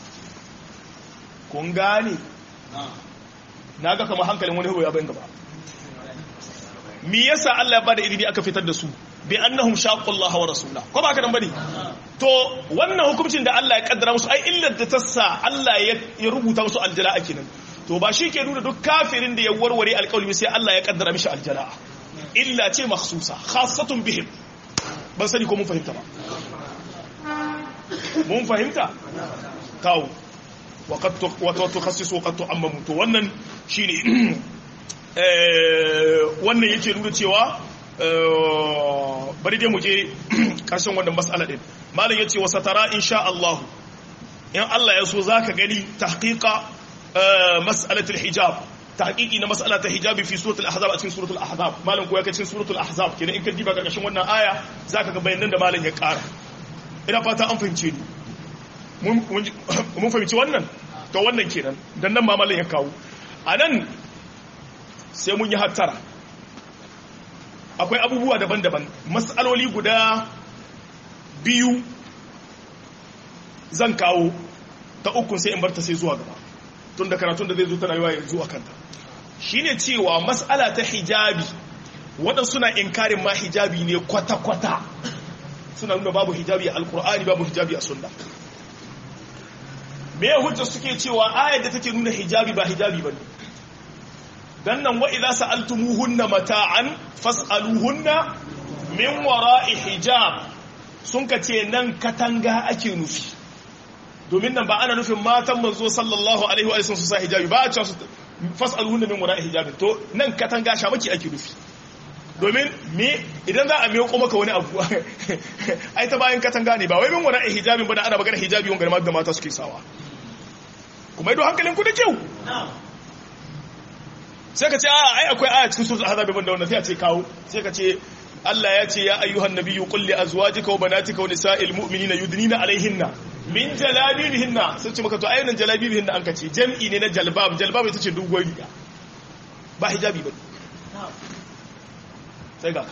Kun gane? Na ga kamar hankalin wani ya bayan gaba. Me yasa Allah ya ba da izini aka fitar da su? Bi annahum shaqqu Allah wa rasulahu, ko ba ka dan bane. To wannan hukuncin da Allah ya kaddara musu ai illar da ta sa Allah ya rubuta musu aljala'a kenan. To ba shi ke nuna duk kafirin da ya warware alƙawari sai Allah ya kaddara mishi aljala'a. Illa ce makhsusa khassatun bihim. Ban sani ko mun fahimta ba. Mun fahimta? Kawo wa qad tukhassisu wa qad tu'ammamu. To wannan shine wannan yake nuna cewa bari dai mu je karshen wannan mas'ala din. Malam yace wa satara insha Allah, in Allah ya so zaka gani tahqiqa mas'alatul hijab, tahqiqi na mas'ala ta hijabi fi suratul ahzab a cikin suratul ahzab malam ko ya kai cikin suratul ahzab kenan in ka diba karkashin wannan aya zaka ga bayanan da malam ya ƙara ina fata an fahimce ni mun fahimci wannan to wannan kenan dan nan ma malam ya kawo anan sai mun yi hattara akwai abubuwa daban-daban mas'aloli guda biyu zan kawo ta uku sai in barta sai zuwa gaba tun da karatun da zai zo tana yawa yanzu a kanta shi ne cewa mas'ala ta hijabi waɗansu suna inkarin ma hijabi ne kwata-kwata suna nuna babu hijabi a alkur'ani babu hijabi a sunna me ya hujja suke cewa ayar da take nuna hijabi ba hijabi ba ne dan nan wa idza sa'altumuhunna mata'an fas'aluhunna min wara'i hijab sun ka ce nan katanga ake nufi domin nan ba ana nufin matan manzo sallallahu alaihi wa sallam su sa hijabi ba a cewa fas'aluhunna min wara'i hijab to nan katanga shamaki ake nufi domin me idan za a miyo maka wani abu ai ta bayan katanga ne ba wai min wara'i hijabin ba da ana magana hijabi wanda da mata suke sawa kuma ido hankalin ku da kyau sai ka ce ai akwai aya cikin suratul ahzab banda wannan sai a ce kawo sai ka ce Allah ya ce ya ayyuhan nabiyyu qul li azwajika wa banatika wa nisa'il mu'minina yudnina alaihinna min jalabibihinna sai ce maka to ayyunan jalabibihinna an kace jam'i ne na jalbab ita ce dogon riga ba hijabi ba sai ga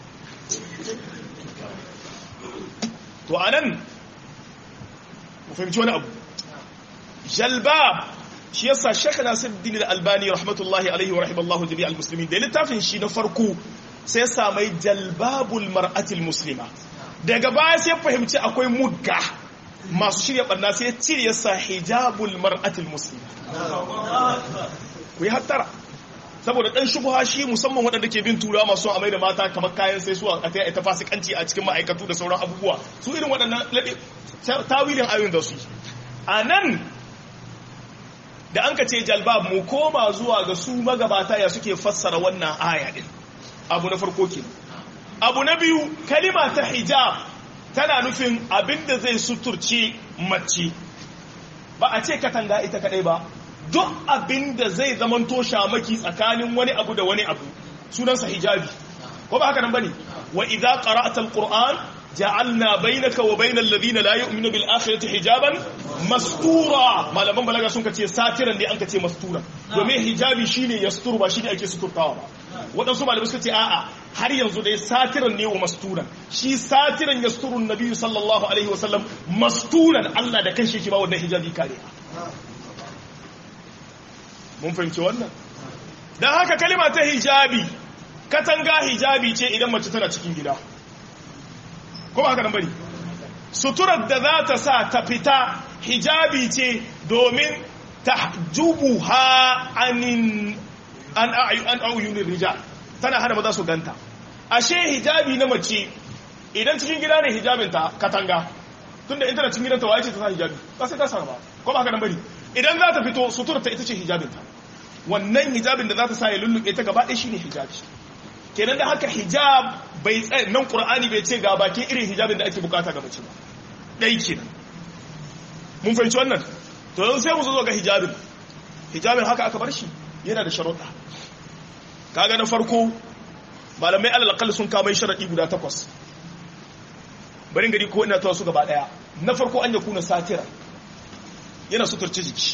to anan mu fahimci wani abu jalbab shi yasa Sheikh Nasiruddin Al-Albani rahmatullahi alaihi wa rahimallahu jami'al muslimin da littafin shi na farko sai samai jalbabul mar'atil muslima daga baya sai fahimci akwai mugga masu shirya barna sai cire yasa hijabul mar'atil muslima ku yi hattara saboda dan shubha shi musamman waɗanda ke bin turawa masu amai da mata kamar kayan sai su a ta fasikanci a cikin ma'aikatu da sauran abubuwa su irin waɗannan tawilin ayoyin da su anan da an ka ce jalbab mu koma zuwa ga su magabata ya suke fassara wannan aya din abu na farko ke abu na biyu kalima ta hijab tana nufin abinda zai suturce mace ba a ce katanga ita kadai ba duk abinda zai zamanto shamaki tsakanin wani abu da wani abu sunansa hijabi ko ba haka nan bane wa idza qara'ta alquran ja'alna bainaka wa bainal ladina la yu'minu bil akhirati hijaban mastura malaman balaga sun kace satiran ne an kace mastura domin hijabi shine yastur ba shine ake suturtawa ba wadansu malamai suka ce a'a har yanzu dai satiran ne wa masturan shi satiran yasturun nabiyyu sallallahu alaihi wasallam masturan Allah da kanshi yake ba wannan hijabi kare mun fahimci wannan dan haka kalima ta hijabi katanga hijabi ce idan mace tana cikin gida ko ba haka nan bane suturar da za ta sa ta fita hijabi ce domin tahjubuha an ayyunin rijal tana hana maza su ganta ashe hijabi na mace idan cikin gida ne hijabinta katanga tunda in tana cikin gidanta waye ce ta sa hijabi ba sai ta sa ba ko ba haka nan bane idan za ta fito suturar ta ita ce hijabinta wannan hijabin da za ta sa ya lulluɓe ta gaba ɗaya shine hijabi kenan da haka hijab bai tsaye nan qur'ani bai ce ga bakin irin hijabin da ake bukata ga mace ba dai kenan mun fahimci wannan to yanzu sai mu zo ga hijabin haka aka bar shi yana da sharuɗa kaga na farko malamai alal aqal sun kama sharadi guda 8 barin gari ko ina tawa su gaba daya na farko an yakuna satira yana suturce jiki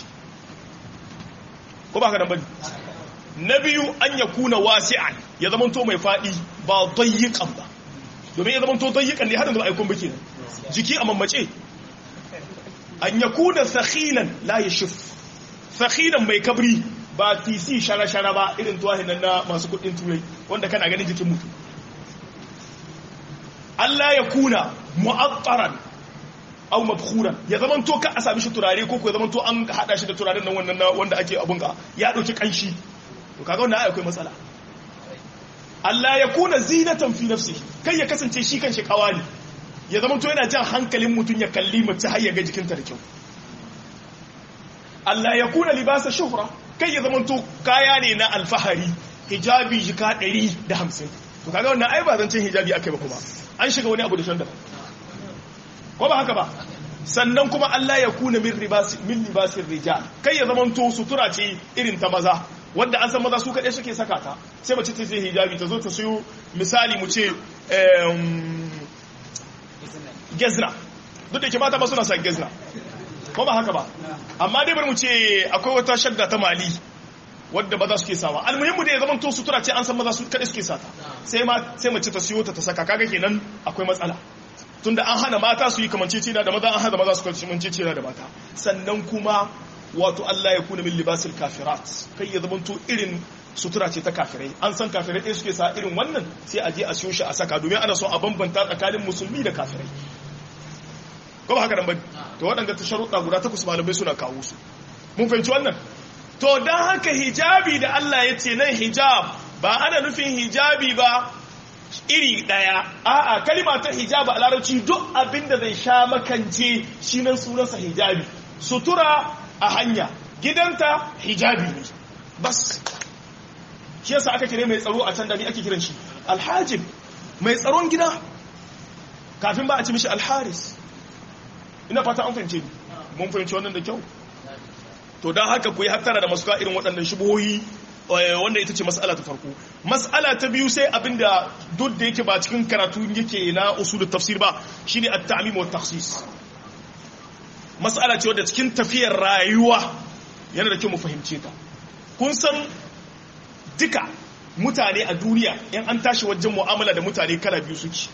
ko ba ka dan bane na biyu an yakuna wasi'an ya zama to mai fadi ba dayyiqan ba domin ya zama to dayyiqan ne har da aikon bake jiki a mammace an yakuna sakhinan la yashif sakhinan mai kabri ba tc shara-shara ba irin tuwahin nan na masu kudin turai wanda kana ganin jikin mutum Allah ya kuna mu'attaran aw mabkhuran ya zaman to ka a sami shi turare ko ya zaman to an hada shi da turaren nan wannan wanda ake abun ka ya dauki kanshi to kaga wannan akwai matsala Allah ya kuna zinatan fi nafsihi kai ya kasance shi kanshi kawali ya zaman to yana jan hankalin mutun ya kalli mace har ya ga jikinta da kyau Allah ya kuna libasa shuhra kai ya zama to kaya ne na alfahari hijabi jika 150 to kaga wannan ai ba zancen hijabi akai ba kuma an shiga wani abu da shan da ko ba haka ba sannan kuma Allah ya kuna min libasir rijal kai ya zama to sutura ce irin ta maza wanda an san maza su kaɗai suke saka ta sai mace ta je hijabi ta zo ta siyo misali mu ce gezna duk da ke mata ba suna sa gezna ko ba haka ba amma dai bari mu ce akwai wata shadda ta mali wadda maza suke sawa almuhimmu da ya zama to sutura ce an san maza su kaɗai suke sata sai mace ta siyo ta saka kaga kenan akwai matsala tunda an hana mata su yi kamancecina da maza an hana maza su kamancecina da mata sannan kuma wato Allah ya kuna min libasil kafirat kai ya zama to irin sutura ce ta kafirai an san kafirai ɗaya suke sa irin wannan sai a je a siyo shi a saka domin ana so a bambanta tsakanin musulmi da kafirai ko ba haka nan bane to waɗanda ta sharuɗa guda takwas malamai suna kawo su mun fahimci wannan to dan haka hijabi da Allah ya ce nan hijab ba ana nufin hijabi ba iri ɗaya a'a kalima ta hijab a larabci duk abin da zai sha makance shi nan sunansa hijabi sutura a hanya gidanta hijabi ne bas shi yasa aka kire mai tsaro a can da ni ake kiran shi alhajib mai tsaron gida kafin ba a ci mishi alharis ina fata an fahimce ni mun fahimci wannan da kyau to dan haka ku yi hattara da masu irin waɗannan shubuhohi wanda ita ce mas'ala ta farko mas'ala ta biyu sai abinda duk da yake ba cikin karatu yake na usulul tafsir ba shine at-ta'mim wa at-takhsis mas'ala ce wadda cikin tafiyar rayuwa yana da kyau mu fahimce ta kun san duka mutane a duniya in an tashi wajen mu'amala da mutane kala biyu suke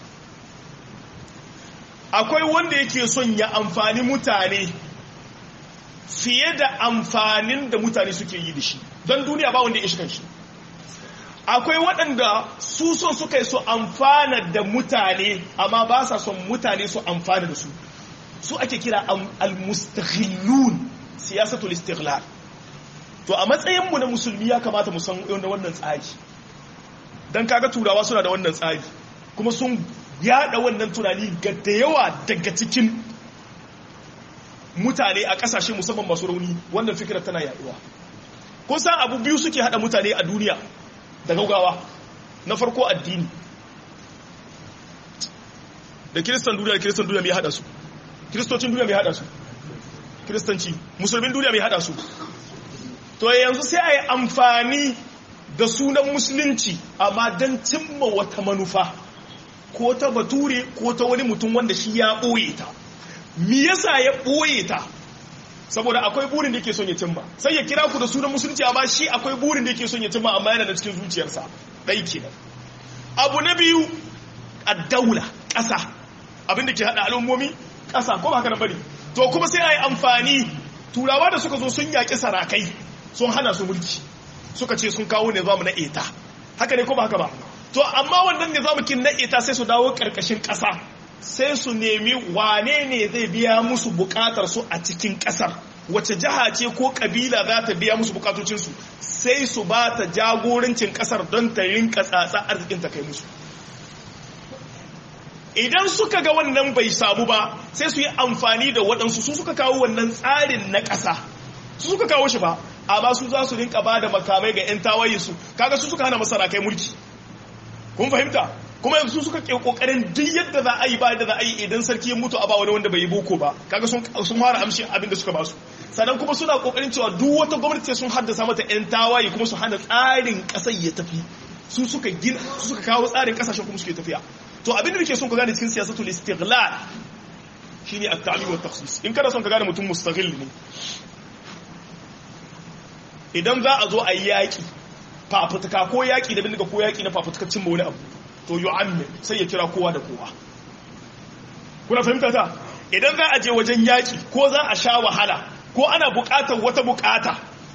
akwai wanda yake son ya amfani mutane fiye da amfanin da mutane suke yi da shi don duniya ba wanda ya shiga shi akwai waɗanda su son suka yi su amfana da mutane amma ba sa son mutane su amfana da su su ake kira al-mustaghillun siyasatul istighlal to a matsayinmu na musulmi ya kamata mu san wannan tsari dan kaga turawa suna da wannan tsari kuma sun yada wannan tunani ga da yawa daga cikin mutane a kasashe musamman masu rauni wannan fikirar tana yaduwa kun san abu biyu suke hada mutane a duniya da gaugawa na farko addini da kiristan duniya mai hada su kiristocin duniya mai hada su kiristanci musulmin duniya mai hada su to yanzu sai a yi amfani da sunan musulunci amma don cimma wata manufa ko ta bature ko ta wani mutum wanda shi ya ɓoye ta me yasa ya ɓoye ta saboda akwai burin da yake son ya cimma sai ya kira ku da sunan musulunci amma shi akwai burin da yake son ya cimma amma yana da cikin zuciyarsa ɗai kenan abu na biyu ad-daula ƙasa abin da ke haɗa al'ummomi ƙasa ko ba haka nan bane to kuma sai a yi amfani turawa da suka zo sun yaƙi sarakai sun hana su mulki suka ce sun kawo nizamu na eta haka ne ko ba haka ba to amma wannan nizamukin na eta sai su dawo ƙarƙashin ƙasa sai su nemi wane ne zai biya musu bukatar su a cikin kasar wace jiha ce ko kabila za ta biya musu bukatocinsu sai su ba ta jagorancin kasar don ta rinka tsatsa arzikin ta kai musu idan suka ga wannan bai samu ba sai su yi amfani da waɗansu su suka kawo wannan tsarin na ƙasa su suka kawo shi ba amma su za su rinka ba da makamai ga 'yan tawaye su kaga su suka hana masarakai mulki kun fahimta kuma yanzu suka ke kokarin duk yadda za a yi ba da za a yi idan sarki ya mutu a ba wani wanda bai yi boko ba kaga sun fara amshin abin da suka ba su sannan kuma suna kokarin cewa duk wata gwamnati sun haddasa mata yan tawaye kuma su hana tsarin kasar ya tafi su suka kawo tsarin kasashen kuma suke tafiya to abin da nake son ku gane cikin siyasatul istighlal shine at-ta'lim wa at-takhsis in kana son ka gane mutum mustaghil ne idan za a zo a yi yaki fafutuka ko yaki da bindiga ko yaki na fafutukacin ba wani abu to yu'ammi sai ya kira kowa da kowa kuna fahimta ta idan za a je wajen yaki ko za a sha wahala ko ana bukatar wata bukata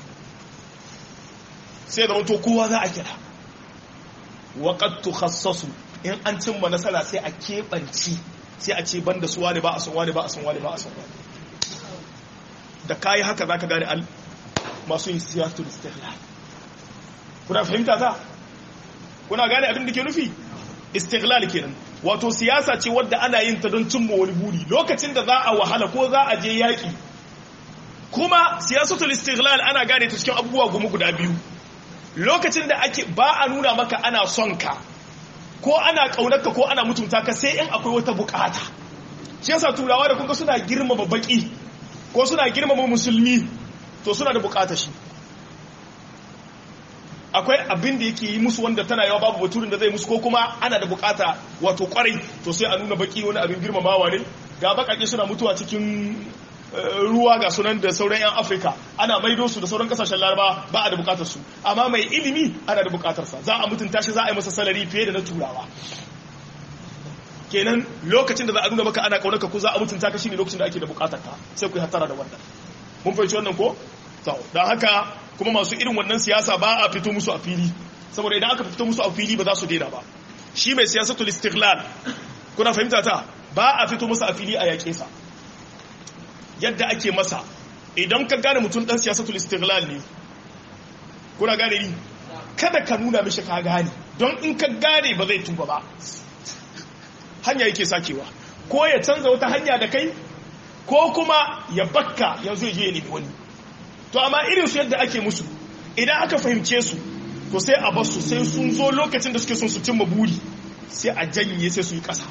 sai da to kowa za a kira waqad tukhassasu in an cimma nasara sai a kebanci sai a ce banda suwa ne ba a san wani ba a san wani ba a san wani da kai haka zaka gane masu yin siyasatul istihlal kuna fahimta ta kuna gane abin da ke nufi istiglal kenan wato siyasa ce wadda ana yin ta don cimma wani buri lokacin da za a wahala ko za a je yaki kuma siyasatul istiglal ana gane ta cikin abubuwa guda biyu lokacin da ake ba a nuna maka ana son ka ko ana kaunarka ko ana mutunta ka sai in akwai wata bukata shi yasa turawa da kunga suna girmama baki ko suna girmama musulmi to suna da bukatar shi akwai abin da yake yi musu wanda tana yawa babu baturin da zai musu ko kuma ana da bukata wato kwarai to sai a nuna baki wani abin girmamawa ne ga bakake suna mutuwa cikin ruwa ga sunan da sauran 'yan Afirka ana maido su da sauran kasashen Laraba ba a da bukatar su amma mai ilimi ana da bukatar sa za a mutunta shi za a yi masa salari fiye da na turawa kenan lokacin da za a nuna maka ana kaunarka ko za a mutunta ka shine lokacin da ake da bukatar ka sai ku yi hatara da wannan mun fahimci wannan ko to dan haka kuma masu irin wannan siyasa ba a fito musu a fili saboda idan aka fito musu a fili ba za su daina ba shi mai siyasatul istiqlal kuna fahimta ta ba a fito musu a fili a yaƙe sa yadda ake masa idan ka gane mutum dan siyasatul istiqlal ne kuna gane ni kada ka nuna mishi ka gane don in ka gane ba zai tuba ba hanya yake sakewa ko ya canza wata hanya da kai ko kuma ya bakka yanzu je ya nemi wani to amma irin su yadda ake musu idan aka fahimce su to sai a basu sai sun zo lokacin da suke son su cimma buri sai a janye sai su yi kasa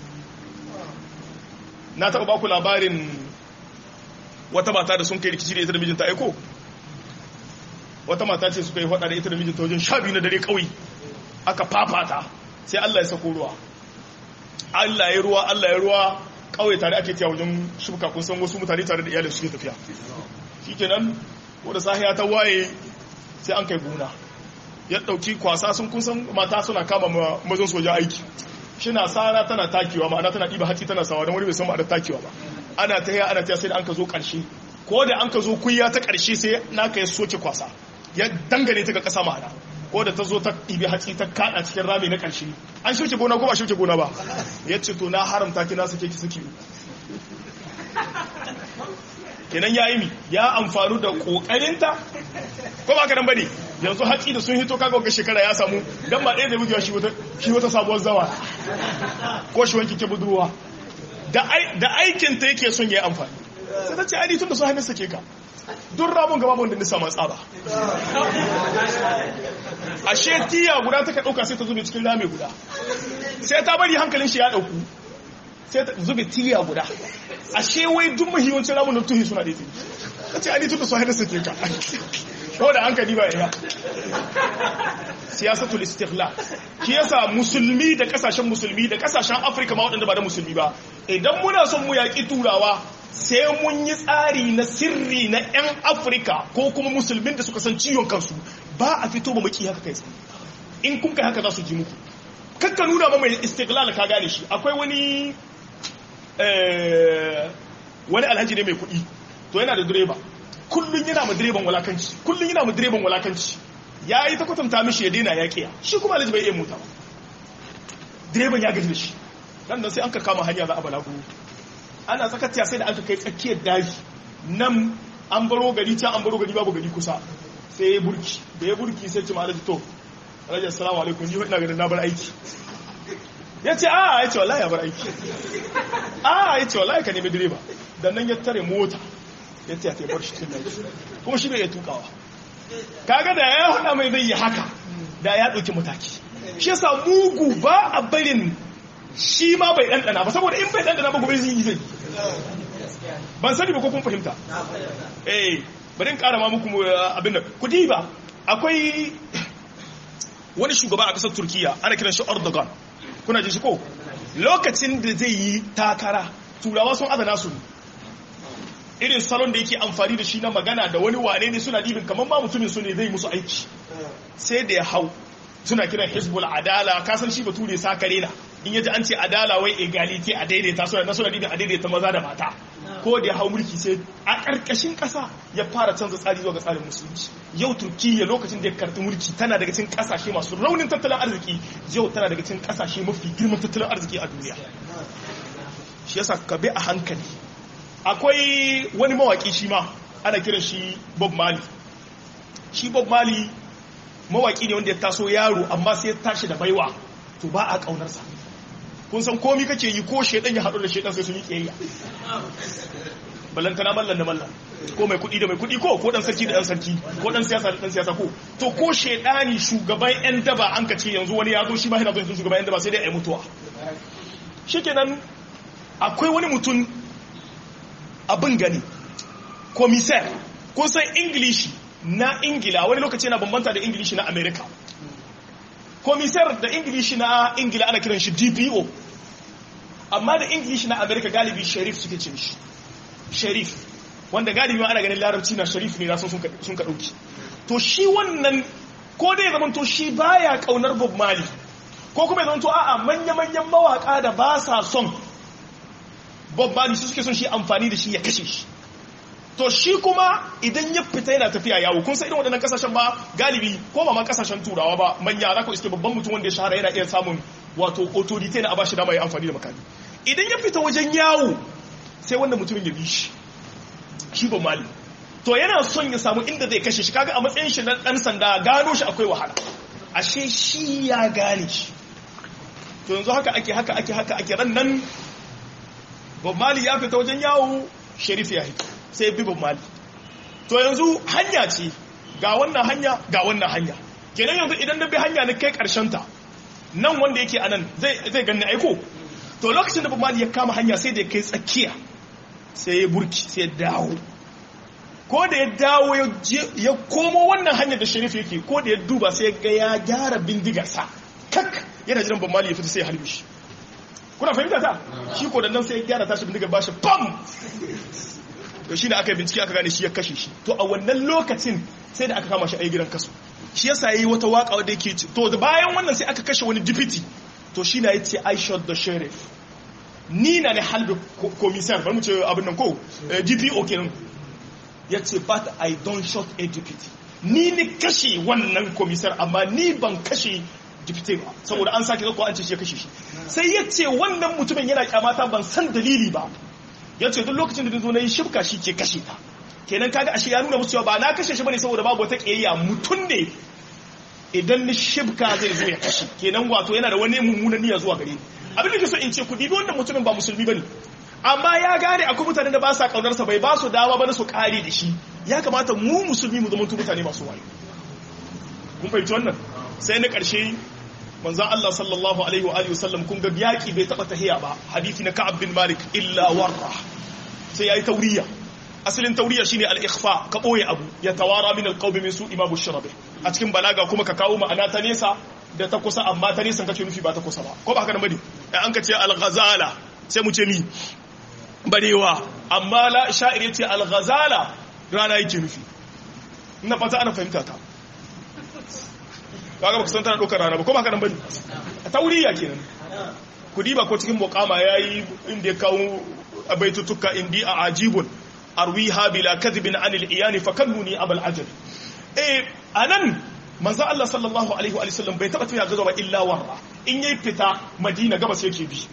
na taɓa baku labarin wata mata da sun kai rikici da ita da mijinta aiko wata mata ce suka yi faɗa da ita da mijinta wajen 12 na dare kawai aka fafata sai Allah ya sako ruwa Allah ya ruwa kawai tare ake tiya wajen shuka kun san wasu mutane tare da iyalin suke tafiya shikenan wanda sahiya ta waye sai an kai gona ya dauki kwasa sun kun san mata suna kama mazan soja aiki shina sara tana takiwa ma'ana tana diba hatsi tana sawa don wani bai san ma'anar takiwa ba ana ta sai da an ka zo karshe ko da an ka zo kunya ta karshe sai naka ya soke kwasa ya dangane ta ga kasa ma'ana ko da ta zo ta ɗibi hatsi ta kaɗa cikin rami na ƙarshe an shirke gona ko ba shirke gona ba ya ce to na haramta ki na sake ki saki kenan ya yi mi ya amfanu da ƙoƙarinta ko ba ka nan ba ne yanzu hatsi da sun hito kaga ga shekara ya samu dan ba ɗaya da bugewa shi wata sabuwar zawa ko shi wanki ke budurwa da aikinta yake son ya yi amfani sai ta ce ai tun da sun hannun sake ka duk rabon gaba wanda nisa matsa ba ashe tiya guda ta ka ɗauka sai ta zube cikin rami guda sai ta bari hankalin shi ya ɗauku sai ta zube tiya guda ashe wai duk mahiwancin ramun da tuhi suna ɗaya ta ce ani tuka su haɗa sake ka ko da hankali ba ya siyasatul istiqlal shi yasa musulmi da kasashen musulmi da kasashen afirka ma waɗanda ba da musulmi ba idan muna son mu yaƙi turawa sai mun yi tsari na sirri na 'yan afirka ko kuma musulmin da suka san ciwon kansu ba a fito ba maki haka kai in kun kai haka za su ji muku kakka nuna ba mai istiqlal ka gane shi akwai wani alhaji ne mai kuɗi to yana da direba kullum yana ma direban walakanci ya yi ta kwatanta mishi ya daina ya kiya shi kuma alhaji bai iya mota ba direban ya gaji da shi nan sai an ka kama hanya za a balagu ana tsakatiya sai da aka kai tsakiyar daji nan an baro gari can an baro gari babu gari kusa sai ya burki da ya burki sai ce ma alhaji to alhaji assalamu alaikum ni ina ganin na bar aiki ya ce ya ce wallahi ya bar aiki ya ce wallahi ka nemi direba dan nan ya tare mota ya ce ya bar shi cikin daji kuma shi bai ya tukawa kaga da ya hada mai zai yi haka da ya dauki mataki shi yasa mugu ba a barin shi ma bai ɗanɗana ba saboda in bai ɗanɗana ba gobe zai yi zai ban sani ba ko kun fahimta bari in ƙara ma muku abin da kudi ba akwai wani shugaba a ƙasar turkiya ana kiran shi Erdogan kuna ji shi ko lokacin da zai yi takara turawa sun adana su irin salon da yake amfani da shi na magana da wani wane ne suna dibin kamar ma mutumin su ne zai musu aiki sai da ya hau suna kiran hizbul adala kasan shi bature sakare na in yaji an ce adala wai egality a daidaita suna dibin a daidaita maza da mata ko da ya hau mulki sai a ƙarƙashin ƙasa ya fara canza tsari zuwa ga tsarin musulunci yau turkiyya lokacin da ya karɓi mulki tana daga cikin ƙasashe masu raunin tattalin arziki yau tana daga cikin ƙasashe mafi girman tattalin arziki a duniya shi yasa ka bi a hankali akwai wani mawaki shi ma ana kiran shi Bob Marley shi Bob Marley mawaki ne wanda ya taso yaro amma sai ya tashi da baiwa to ba a kaunarsa kun san komi kake yi ko shedan ya haɗu da shedan sai sun yi kiyayya ballantana mallan da mallan ko mai kuɗi da mai kuɗi ko dan sarki da dan sarki ko dan siyasa da dan siyasa ko to ko shedani shugaban yan daba an ka ce yanzu wani ya zo shi ma yana zo shugaban yan daba sai dai ai mutuwa shikenan akwai wani mutum abin gani commissaire kun san ingilishi na Ingila wani lokaci yana bambanta da Ingilishi na America. Komisar da Ingilishi na Ingila ana kiran shi DPO, amma da Ingilishi na America galibi sheriff suke ce shi. Sheriff, wanda galibi ana ganin larabci na sheriff ne sun ka ɗauki. To shi wannan ko dai zaman to shi baya kaunar Bob Marley, ko kuma zaman to a'a manya-manyan mawaka da ba sa son Bob Marley su suke son shi amfani da shi ya kashe shi. To shi kuma idan ya fita yana tafiya yawo, kun san irin waɗannan kasashen ba galibi ko ba ma kasashen turawa ba manya za ku iske babban mutum wanda ya shahara yana iya samun wato authority na a bashi dama ya amfani da makami. Idan ya fita wajen yawo sai wannan mutumin ya bi shi Bob Marley. To yana son ya samu inda zai kashe shi, kaga a matsayin shi na dan sanda gano shi akwai wahala. Ashe shi ya gane shi. To yanzu haka ake ran nan Bob Marley ya fita wajen yawo, Sharif ya hito sai bi Bob Marley. To yanzu hanya ce ga wannan hanya kenan yanzu idan na bi hanya na kai karshen ta nan wanda yake anan zai ganni aiko. To lokacin da Bob Marley ya kama hanya sai da ya kai tsakiya sai ya burki sai ya dawo. Ko da ya dawo ya komo wannan hanyar da Sharif yake, ko da ya duba sai ga ya gyara bindigarsa kak yana jiran Bob Marley ya fita sai ya halbe shi. Kuna fahimta ta? Shi ko da nan sai ya gyara tashi bindigar bashi bam. To shine aka yi bincike aka gane shi ya kashe shi. To a wannan lokacin sai da aka kama shi a gidan kaso. Shi yasa yayi wata waka wanda yake to da bayan wannan sai aka kashe wani deputy. To shi na yace I shot the sheriff. Ni na ne halbe commissaire bari mu ce abin nan ko DPO kenan. Yace but I don't shot a deputy. Ni kashe wannan commissaire amma ni ban kashe deputy ba saboda an sake ko an ce shi ya kashe shi. Sai yace wannan mutumin yana kyamata ban san dalili ba. Yace duk lokacin da zo na yi shibka shi ke kashe ta. Kenan kaga ashe ya nuna musu cewa ba na kashe shi bane saboda babu wata kiyayya, mutun ne idan ni shibka zai zo ya kashe. Kenan wato yana da wani mummunan niyya zuwa gare ni. Abin da ke so in ce ku dibi wannan mutumin ba musulmi bane, amma ya gane akwai mutane da ba sa kaunarsa, bai ba su dawa ba na su kare da shi. Ya kamata mu musulmi mu zama mutane masu wayo. Kun fahimci wannan? Sai na ƙarshe manzon Allah sallallahu alaihi wa alihi wasallam kun ga yaki bai taba tahiya ba. Hadisi na Ka'ab bin Malik illa warra. Sai yayi tauriya. Asalin tauriya shine al-ikhfa, ka boye abu, ya tawara min al-qawmi min su'i ma bushra bih. A cikin balaga kuma ka kawo ma'ana ta nesa da ta kusa, amma ta nesa kace nufi ba ta kusa ba. Ko ba haka nan bane? An ka ce al-ghazala sai mu ce ni barewa, amma la sha'ir yace al-ghazala rana yake nufi. Ina fata ana fahimta ta. Kaga baka san tana dokar rana ba, ko ba haka nan bane? Tauriya kenan. Kudi ba ko cikin muqama yayi inda ya kawo abaitutuka indi a ajibun arwiha bila kadhibin anil iyani fakalluni abal ajab. Anan manzo Allah sallallahu alaihi wa sallam bai taba tafiya gaza ba illa warra. In yayi fita Madina gabas yake bi.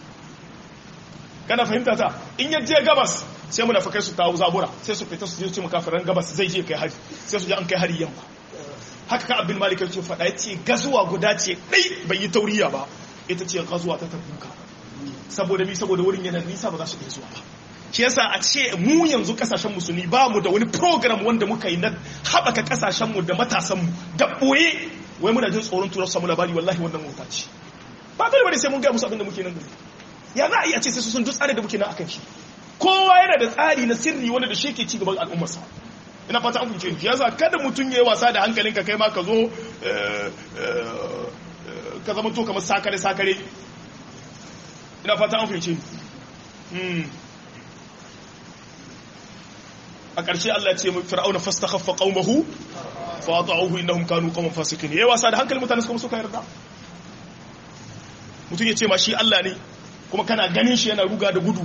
Kana fahimta ta? In ya je gabas sai munafikai su tawo zabura, sai su fita su je su mukafiran gabas zai je kai hari, sai su je an kai hari yamma. Haka ka abin Malik yake faɗa, yace gazuwa guda ce dai bai yi tauriya ba, ita ce gazuwa ta Tabuka. Saboda wurin yana nisa ba za su iya zuwa ba. Shi yasa a ce mu yanzu kasashen musulmi ba mu da wani program wanda muka yi na haɓaka kasashen mu da matasan mu da ɓoye, wai muna jin tsoron turar samu labari, wallahi wannan mota ce. Ba dole bane sai mun ga musu abin da muke nan gari. Ya za a iya ce sai su sun duk tsari da muke nan akan shi. Kowa yana da tsari na sirri wanda da shi ke ci gaban al'ummarsa. Ina fata an kuce ni. Yasa kada mutum yayi wasa da hankalinka kai ma ka zo ka zama to kamar sakare. Ina fata an kuce ni. A ƙarshe Allah ce mu fir'auna fastakhaffa qaumahu fa ata'uhu innahum kanu qauman fasikin. Yayi wasa da hankalin mutane kuma suka yarda. Mutum ya ce ma shi Allah ne kuma kana ganin shi yana ruga da gudu.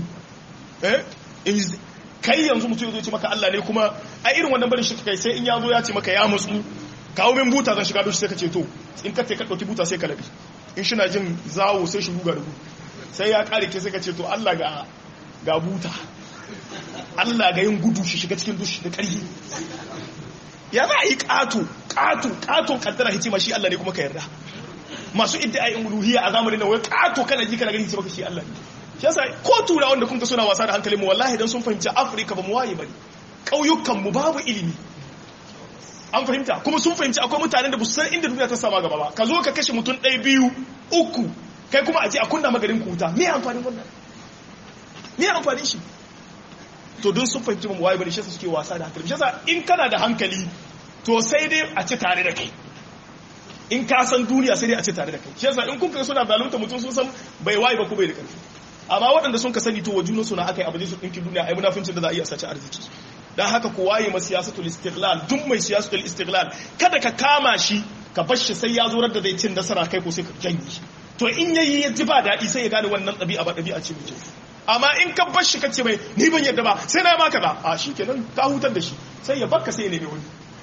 Kai yanzu mutum ya ce maka Allah ne kuma a irin wannan barin shi kai sai in ya zo ya ce maka ya mutsu kawo min buta zan shiga dushi sai ka ce to in ka ka dauki buta sai ka labi, in shi na jin zawo sai shi ruga da gudu, sai ya kare ke sai ka ce to Allah ga buta, Allah ga yin gudu shi shiga cikin dushi da ƙarfi. Ya za a yi ƙaton kaddara hice ma shi Allah ne kuma ka yarda. Masu iddiayin uluhiyya a zamanin nan wai ƙato kana ji kana gani hice maka shi Allah ne. Shi yasa ko tura wanda kun ga suna wasa da hankalin mu wallahi dan sun fahimci Afirka ba mu waye bane. Ƙauyukan mu babu ilimi. An fahimta kuma sun fahimci akwai mutanen da ba su san inda duniya ta sama gaba ba. Ka zo ka kashe mutum 1 2 3 kai kuma a je a kunna magarin ku wuta. Me amfanin wannan? Me amfanin shi? To don sun fahimci mu waye bane shi yasa suke wasa da hankali. Shi yasa in kana da hankali to sai dai a ci tare da kai in ka san duniya sai dai a ci tare da kai shi yasa in kun kai suna zalunta mutum sun san bai waye ba ko bai da karfi amma waɗanda sun ka sani to wajunan suna aka yi abin su ɗinkin duniya ai munafincin da za a iya sace arziki dan haka ko waye ma siyasatul istiqlal duk mai siyasatul istiqlal kada ka kama shi ka bar shi sai ya zo da zai cin nasara kai ko sai ka janye to in yayi ya ji ba daɗi sai ya gane wannan ɗabi'a ba ɗabi'a ce mutum amma in ka bar shi kace mai ni ban yarda ba sai na baka da a shikenan ka hutar da shi sai ya barka sai ya nemi wani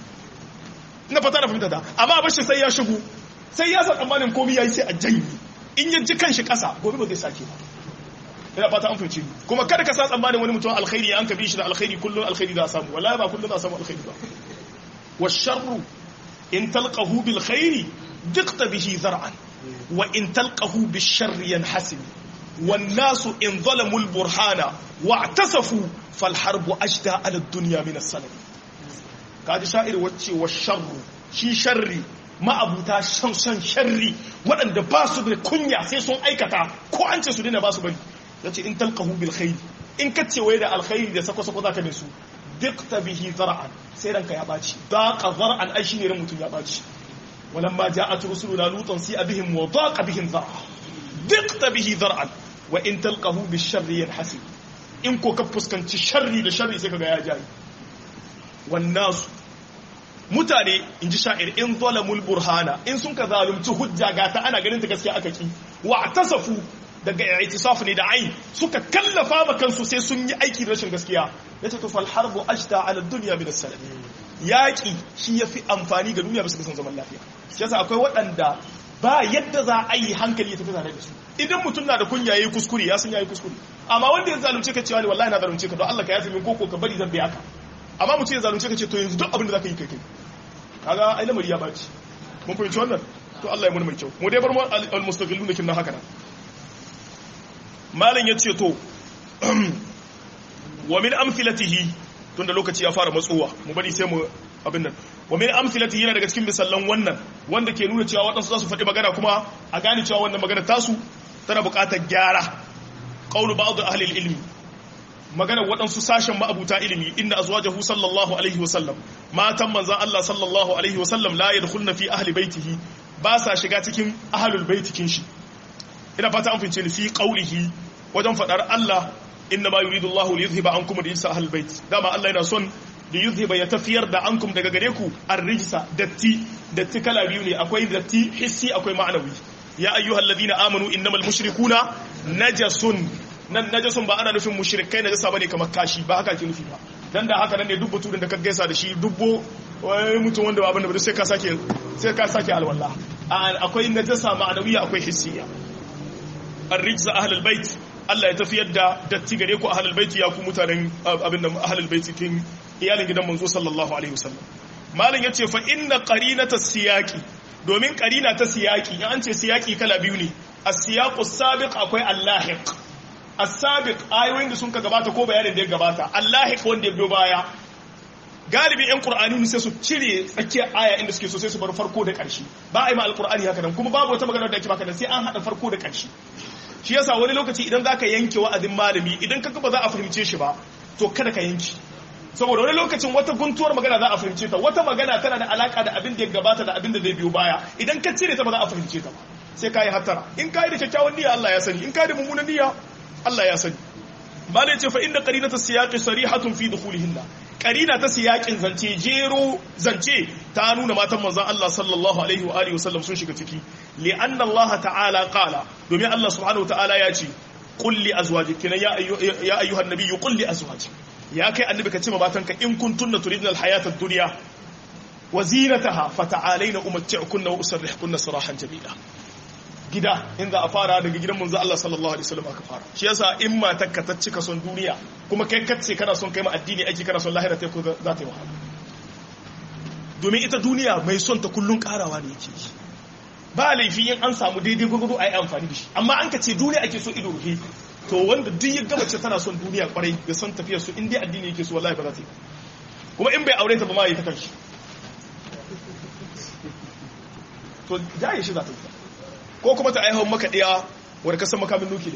ina fata da fahimta da amma bar shi sai ya shigo sai ya san tsammanin komai yayi sai a janye in ya ji kanshi ƙasa gobe ba zai sake ba ina fata an fice kuma kada ka sa tsammanin wani mutum alkhairi an ka bi shi da alkhairi kullun alkhairi za a samu wallahi ba kullun za a samu alkhairi ba washarru in talqahu bil khairi diqta bihi zar'an wa in talqahu bil sharri yanhasib wan nasu in zalamu al burhana wa'tasafu fal harbu ajda ala ad dunya min as-salam kaji sha'ir wacce washarru shi sharri ma'abuta shan sharri waɗanda ba su da kunya sai sun aikata ko an ce su dina ba su bari yace in talqahu bil khair in kace waye da alkhairi da sako zaka bin su diqta bihi zar'an sai ranka ya baci daqa zar'an ai shine ran mutun ya baci walamma ja'at rusuluna lutan si bihim wa daqa bihim zar'a diqta bihi zar'an wa in talqahu bil sharri yanhasib in ko ka fuskanci sharri da sharri sai kaga ya jayi wan nas mutane inji sha'ir in zalamul burhana in sun ka zalunci hujja ga ta ana ganin ta gaskiya aka ki wa tasafu daga i'tisaf ne da ain suka kallafa ma kansu sai sun yi aiki da rashin gaskiya yace to fal harbu ajta ala dunya min as-salam yaki shi yafi amfani ga duniya bisa ga zaman lafiya shi yasa akwai waɗanda ba yadda za a yi hankali ya tafi tare da su idan mutum na da kunya yayi kuskure ya san yayi kuskure amma wanda ya zalunce ka cewa ne wallahi na zalunce ka don Allah ka yafi min koko ka bari zan biya ka amma mutum ya zalunce ka ce to yanzu duk abin da zaka yi kai kaga ai lamari ya baci mun fahimci wannan to Allah ya mun mai kyau mu dai bar mu al-mustaghillun kin nan haka nan malin ya ce to wa min amfilatihi tun da lokaci ya fara matsowa mu bari sai mu abin nan wa min amfilatihi yana daga cikin misallan wannan wanda ke nuna cewa waɗansu za su faɗi magana kuma a gane cewa wannan magana tasu tana buƙatar gyara qawlu ba'd ahli al-ilmi magana waɗansu sashen ma'abuta ilimi inna azwajahu sallallahu alaihi wa sallam matan manzon Allah sallallahu alaihi wa sallam la yadkhulna fi ahli baitihi ba sa shiga cikin ahlul baitikin shi ina fata an fince ni fi qaulihi wajen fadar Allah inna ma yuridu Allah li yuzhiba ankum rijsa ahlul bait dama Allah yana son li yuzhiba ya tafiyar da ankum daga gare ku ar-rijsa datti kala biyu ne akwai datti hissi akwai ma'anawi ya ayyuhalladhina amanu innamal mushrikuna najasun nan najasun ba ana nufin mushrikai najasa bane kamar kashi ba haka ke nufi ba dan da haka nan ne dubbo tudun da ka gaisa da shi dubbo wai mutum wanda ba abin da sai ka sake alwala akwai najasa ma'anawiya akwai hissiya ar-rijza ahlul bait Allah ya tafiyar da datti gare ku ahlul bait ya ku mutanen abinda ahlul bait kin iyalin gidan manzo sallallahu alaihi wasallam malin yace fa inna qarinata siyaqi domin qarina ta siyaqi in an ce siyaqi kala biyu ne as-siyaqu sabiq akwai al-lahiq as-sabiq ayoyin da sun ka gabata ko bayanin da ya gabata al-lahiq wanda ya biyo baya galibi yan qur'ani sai su cire tsakiyar aya inda suke so sai su bar farko da ƙarshe ba a yi ma al-qur'ani haka nan kuma babu wata magana da ake baka nan sai an hada farko da ƙarshe shi yasa wani lokaci idan zaka yanke wa'azin malami idan kaga ba za a fahimce shi ba to kada ka yanki saboda wani lokacin wata guntuwar magana za a fahimce ta wata magana tana da alaka da abin da ya gabata da abin da zai biyo baya idan ka cire ta ba za a fahimce ta ba sai kai hatara in kai da kyakkyawan niyya Allah ya sani in kai da mummunan niyya Allah ya sani malai ce fa inna qarinata siyaqi sarihatun fi dukhulihinna qarina ta siyaqin zance jero zance ta nuna matan manzon Allah sallallahu alaihi wa alihi wasallam sun shiga ciki li anna Allah ta'ala qala domin Allah subhanahu wa ta'ala ya ce qul li azwajika ya ayyuhan nabiyyu qul li azwajika ya kai annabi ka ce ma matanka in kuntunna turidna alhayata ad-dunya wa zinataha fata'alayna umatti'kunna wa usarrihkunna sarahan jamila gida inda a fara daga gidan manzo Allah sallallahu alaihi wasallam aka fara shi yasa in matarka ta cika son duniya kuma kai kace kana son kai ma addini aiki kana son lahira ta ko za ta yi wahala domin ita duniya mai son ta kullun karawa ne yake ba laifi in an samu daidai gwagwado a yi amfani da shi amma an ka ce duniya ake so ido rufe to wanda duk ya gaba ce tana son duniya kwarai da son tafiyar su in dai addini yake so wallahi ba za ta yi kuma in bai aure ta ba ma yi ta kanshi to jaye shi za ta yi ko kuma ta aihon maka ɗaya wadda kasan makamin nukiliya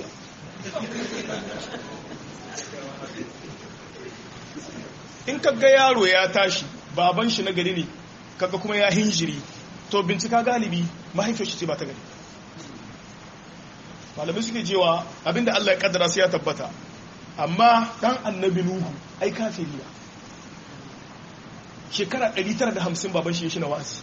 in ka ga yaro ya tashi baban shi na gari ne kaga kuma ya hinjiri to bincika galibi mahaifiyar shi ce ba ta gari malamai suke cewa abinda Allah ya kaddara sai ya tabbata amma dan annabi nuhu ai kafiri ne shekara 950 baban shi na wa'azi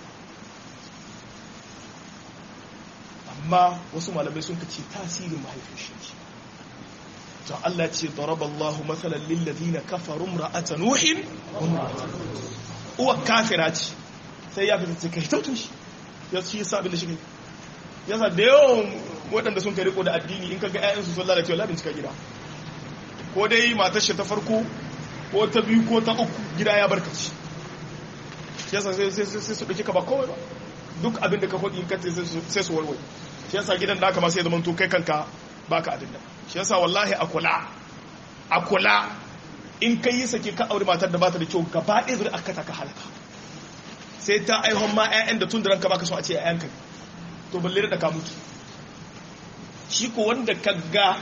amma wasu malamai sun kace tasirin mahaifiyar shi to Allah ce daraballahu mathalan lil ladina kafaru imra'atan nuhin wa imra'atan uwa kafira ce sai ya fita kai tautun shi ya ci yasa abin da shi yasa da yawan waɗanda sun kai riko da addini in kaga ƴaƴansu sun lalace wallahi bincika gida ko dai matar shi ta farko ko ta biyu ko ta uku gida ya barkaci yasa sai su dauke ka ba kowai ba duk abin da ka hodi in ka sai su warware shi yasa gidan da aka ma sai zaman to kai kanka baka adilla shi yasa wallahi a kula in kai yi sake ka aure matar da ba ta da kyau gaba ɗaya zuri aka ta ka halaka sai ta aihon ma 'ya'yan da tun da ranka baka so a ce 'ya'yanka to balle da ka mutu shi ko wanda ka ga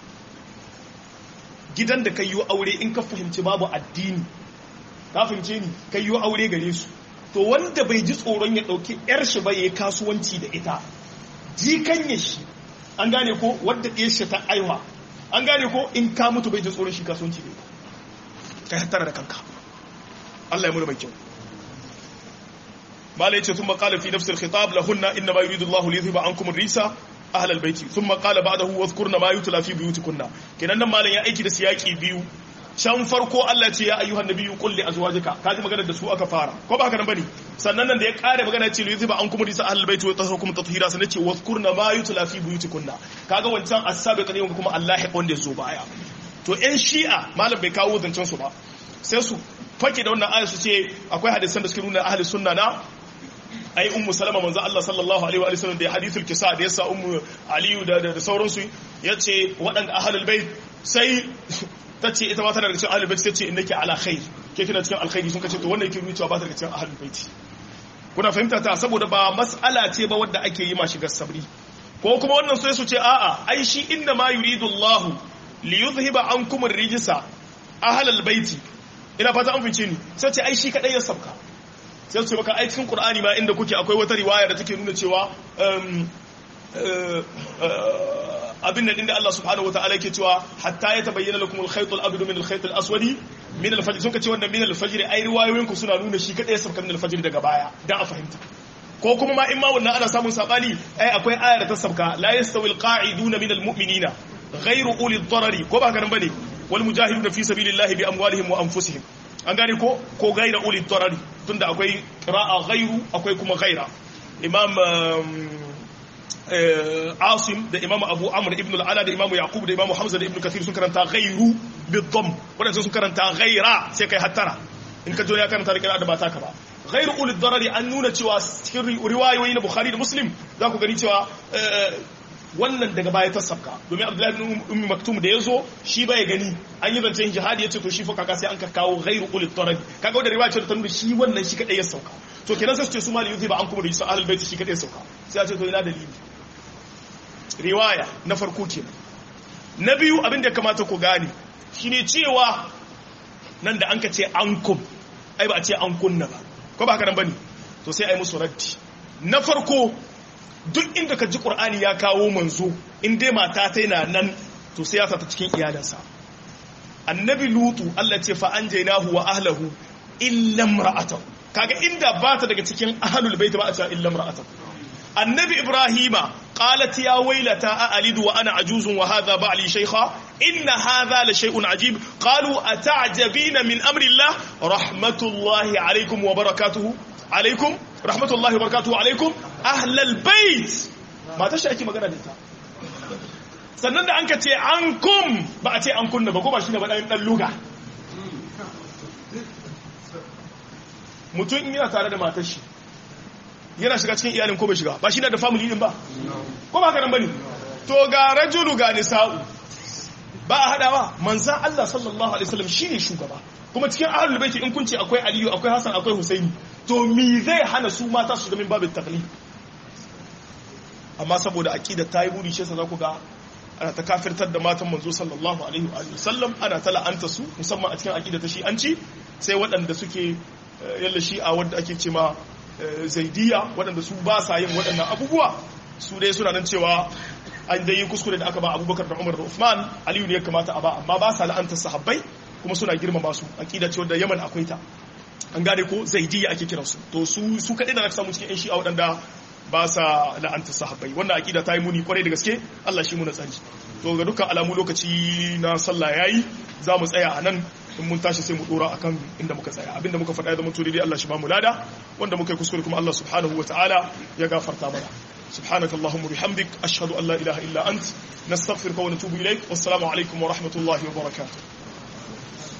gidan da ka yi aure in ka fahimci babu addini ka fahimce ni ka yi aure gare su to wanda bai ji tsoron ya ɗauki 'yar shi ba ya yi kasuwanci da ita jikan ya shi an gane ko wadda ɗaya shi ta aiwa an gane ko in ka mutu bai ji tsoron shi kasuwanci da ita ka hattara da kanka Allah ya mura mai kyau ما ليت ثم قال في نفس الخطاب لهن إنما يريد الله ليذهب عنكم الرجس أهل البيت ثم قال بعده واذكرن ما يتلى في بيوتكن كنن ما لن يأيكي da siyaki biyu can farko Allah ce ya ayyuhan nabiyyu qul li azwajika kaji magana da su aka fara ko ba haka nan bane sannan nan da ya kare magana ce liyuzhiba ankum risa ahlul bait wa tahrukum tathhira sannan ce wazkurna ma yutla fi buyutikunna kaga wancan as-sabiq ne kuma Allah wanda ya zo baya to ƴan shi'a malam bai kawo zancen su ba sai su fake da wannan aya su ce akwai hadisan da suke nuna ahli sunna na ai ummu salama manzo Allah sallallahu alaihi wa sallam da hadithul kisa da yasa ummu aliyu da sauransu yace waɗanda ahlul bait sai tace ita ma tana daga cikin ahlul bait tace innaki ala khair ke kina cikin alkhairi sun kace to wannan yake rubucewa ba ta daga cikin ahlul bait kuna fahimta ta saboda ba mas'ala ce ba wanda ake yi ma shigar sabri ko kuma wannan sai su ce a'a ai shi inna ma yuridu Allah li yuzhiba ankum ar-rijsa ahlul bait ina fata an fice ni sai ce ai shi kadai ya sabka sai su maka aikin Qur'ani ma inda kuke akwai wata riwaya da take nuna cewa abin nan inda Allah subhanahu wataala yake cewa hatta ya tabayyana lakum al-khayt al-abyad min al-khayt al-aswad min al-fajr sun kace wannan min al-fajr ai riwayoyin ku suna nuna shi kadai ya sabka min al-fajr daga baya dan a fahimta ko kuma ma in ma wannan ana samun sabani ai akwai aya da ta sabka la yastawi al-qa'iduna min al-mu'minina ghayru uli ad-darari ko ba garan bane wal mujahiduna fi sabilillahi bi amwalihim wa anfusihim an gane ko gaira uli darari tunda akwai qira'a ghairu akwai kuma ghaira imam Asim da imam Abu Amr ibn al-Ala da imam Yaqub da imam Hamza da ibn Kathir sun karanta ghairu bid-dhamm wadanda sun karanta ghaira sai kai hattara in ka ya karanta da qira'a da ba taka ba ghairu uli darari an nuna cewa cikin riwayoyi na Bukhari da Muslim za ku gani cewa wannan daga baya ta sabka domin Abdullahi ibn Ummi Maktum da yazo shi bai gani an yi zancen jihadi yace to shi fa kaka sai an ka kawo ghairu ulil tarab kaga wanda riwaya ce ta nuna shi wannan shi kadai ya sauka to kenan sai su ce su mali yuzi ba an kuma rijisa ahlul bait shi kadai ya sauka sai a ce to ina dalili riwaya na farko kenan na biyu abin da kamata ku gane shine cewa nan da an ka ce ankum ai ba a ce an kunna ba ko ba haka nan bane to sai ai musu raddi na farko duk inda ka ji ƙur'ani ya kawo manzo in dai mata ta yana nan to sai ya sa ta cikin iyalansa annabi lutu Allah ce fa anjaynahu wa ahlihi illa imra'atahu kaga inda ba ta daga cikin ahlul bait ba a ce illa imra'atahu annabi ibrahima qalat ya waylata a'lidu wa ana ajuzun wa hadha ba'li shaykha inna hadha la shay'un ajib qalu ata'jabina min amri allah rahmatullahi alaykum wa barakatuhu alaykum rahmatullahi wa barakatuhu alaykum ahlal bait mata shi ake magana da ita sannan da an ka ce an kum ba a ce an kunna ba ko ba shi ne ba dan luga mutum in yana tare da matar shi yana shiga cikin iyalin ko bai shiga ba shi na da family din ba ko ba ka nan bane to ga rajulu ga nisa'u ba a hadawa manzan Allah sallallahu alaihi wasallam shine shugaba kuma cikin ahlul baiti in kun ce akwai aliyu akwai hasan akwai husaini to me zai hana su mata su ga min babin taklif amma saboda aqida ta yi buri shi yasa za ku ga ana ta kafirtar da matan manzo sallallahu alaihi wa sallam ana ta la'anta su musamman a cikin aqida ta shi'anci sai waɗanda suke yalla shi'a wanda ake ce ma zaidiya waɗanda su ba sa yin waɗannan abubuwa su dai suna nan cewa an dai yi kuskure da aka ba abubakar da umar da uthman aliyu ne ya kamata a ba amma ba sa la'antar sahabbai kuma suna girmama su aqida ce wadda yaman akwai ta an gane ko zaidiya ake kiransu to su kaɗai da aka samu cikin yan shi'a waɗanda ba sa la'antar sahabbai wannan aqida ta yi muni kwarai da gaske Allah shi mu na tsari to ga dukkan alamu lokaci na sallah yayi za mu tsaya a nan in mun tashi sai mu dora akan inda muka tsaya abinda muka faɗa da mutum dai Allah shi ba mu lada wanda muka yi kuskure kuma Allah subhanahu wataala ya gafarta mana سبحانك اللهم وبحمدك أشهد أن لا إله إلا أنت نستغفرك ونتوب إليك والسلام عليكم ورحمة الله وبركاته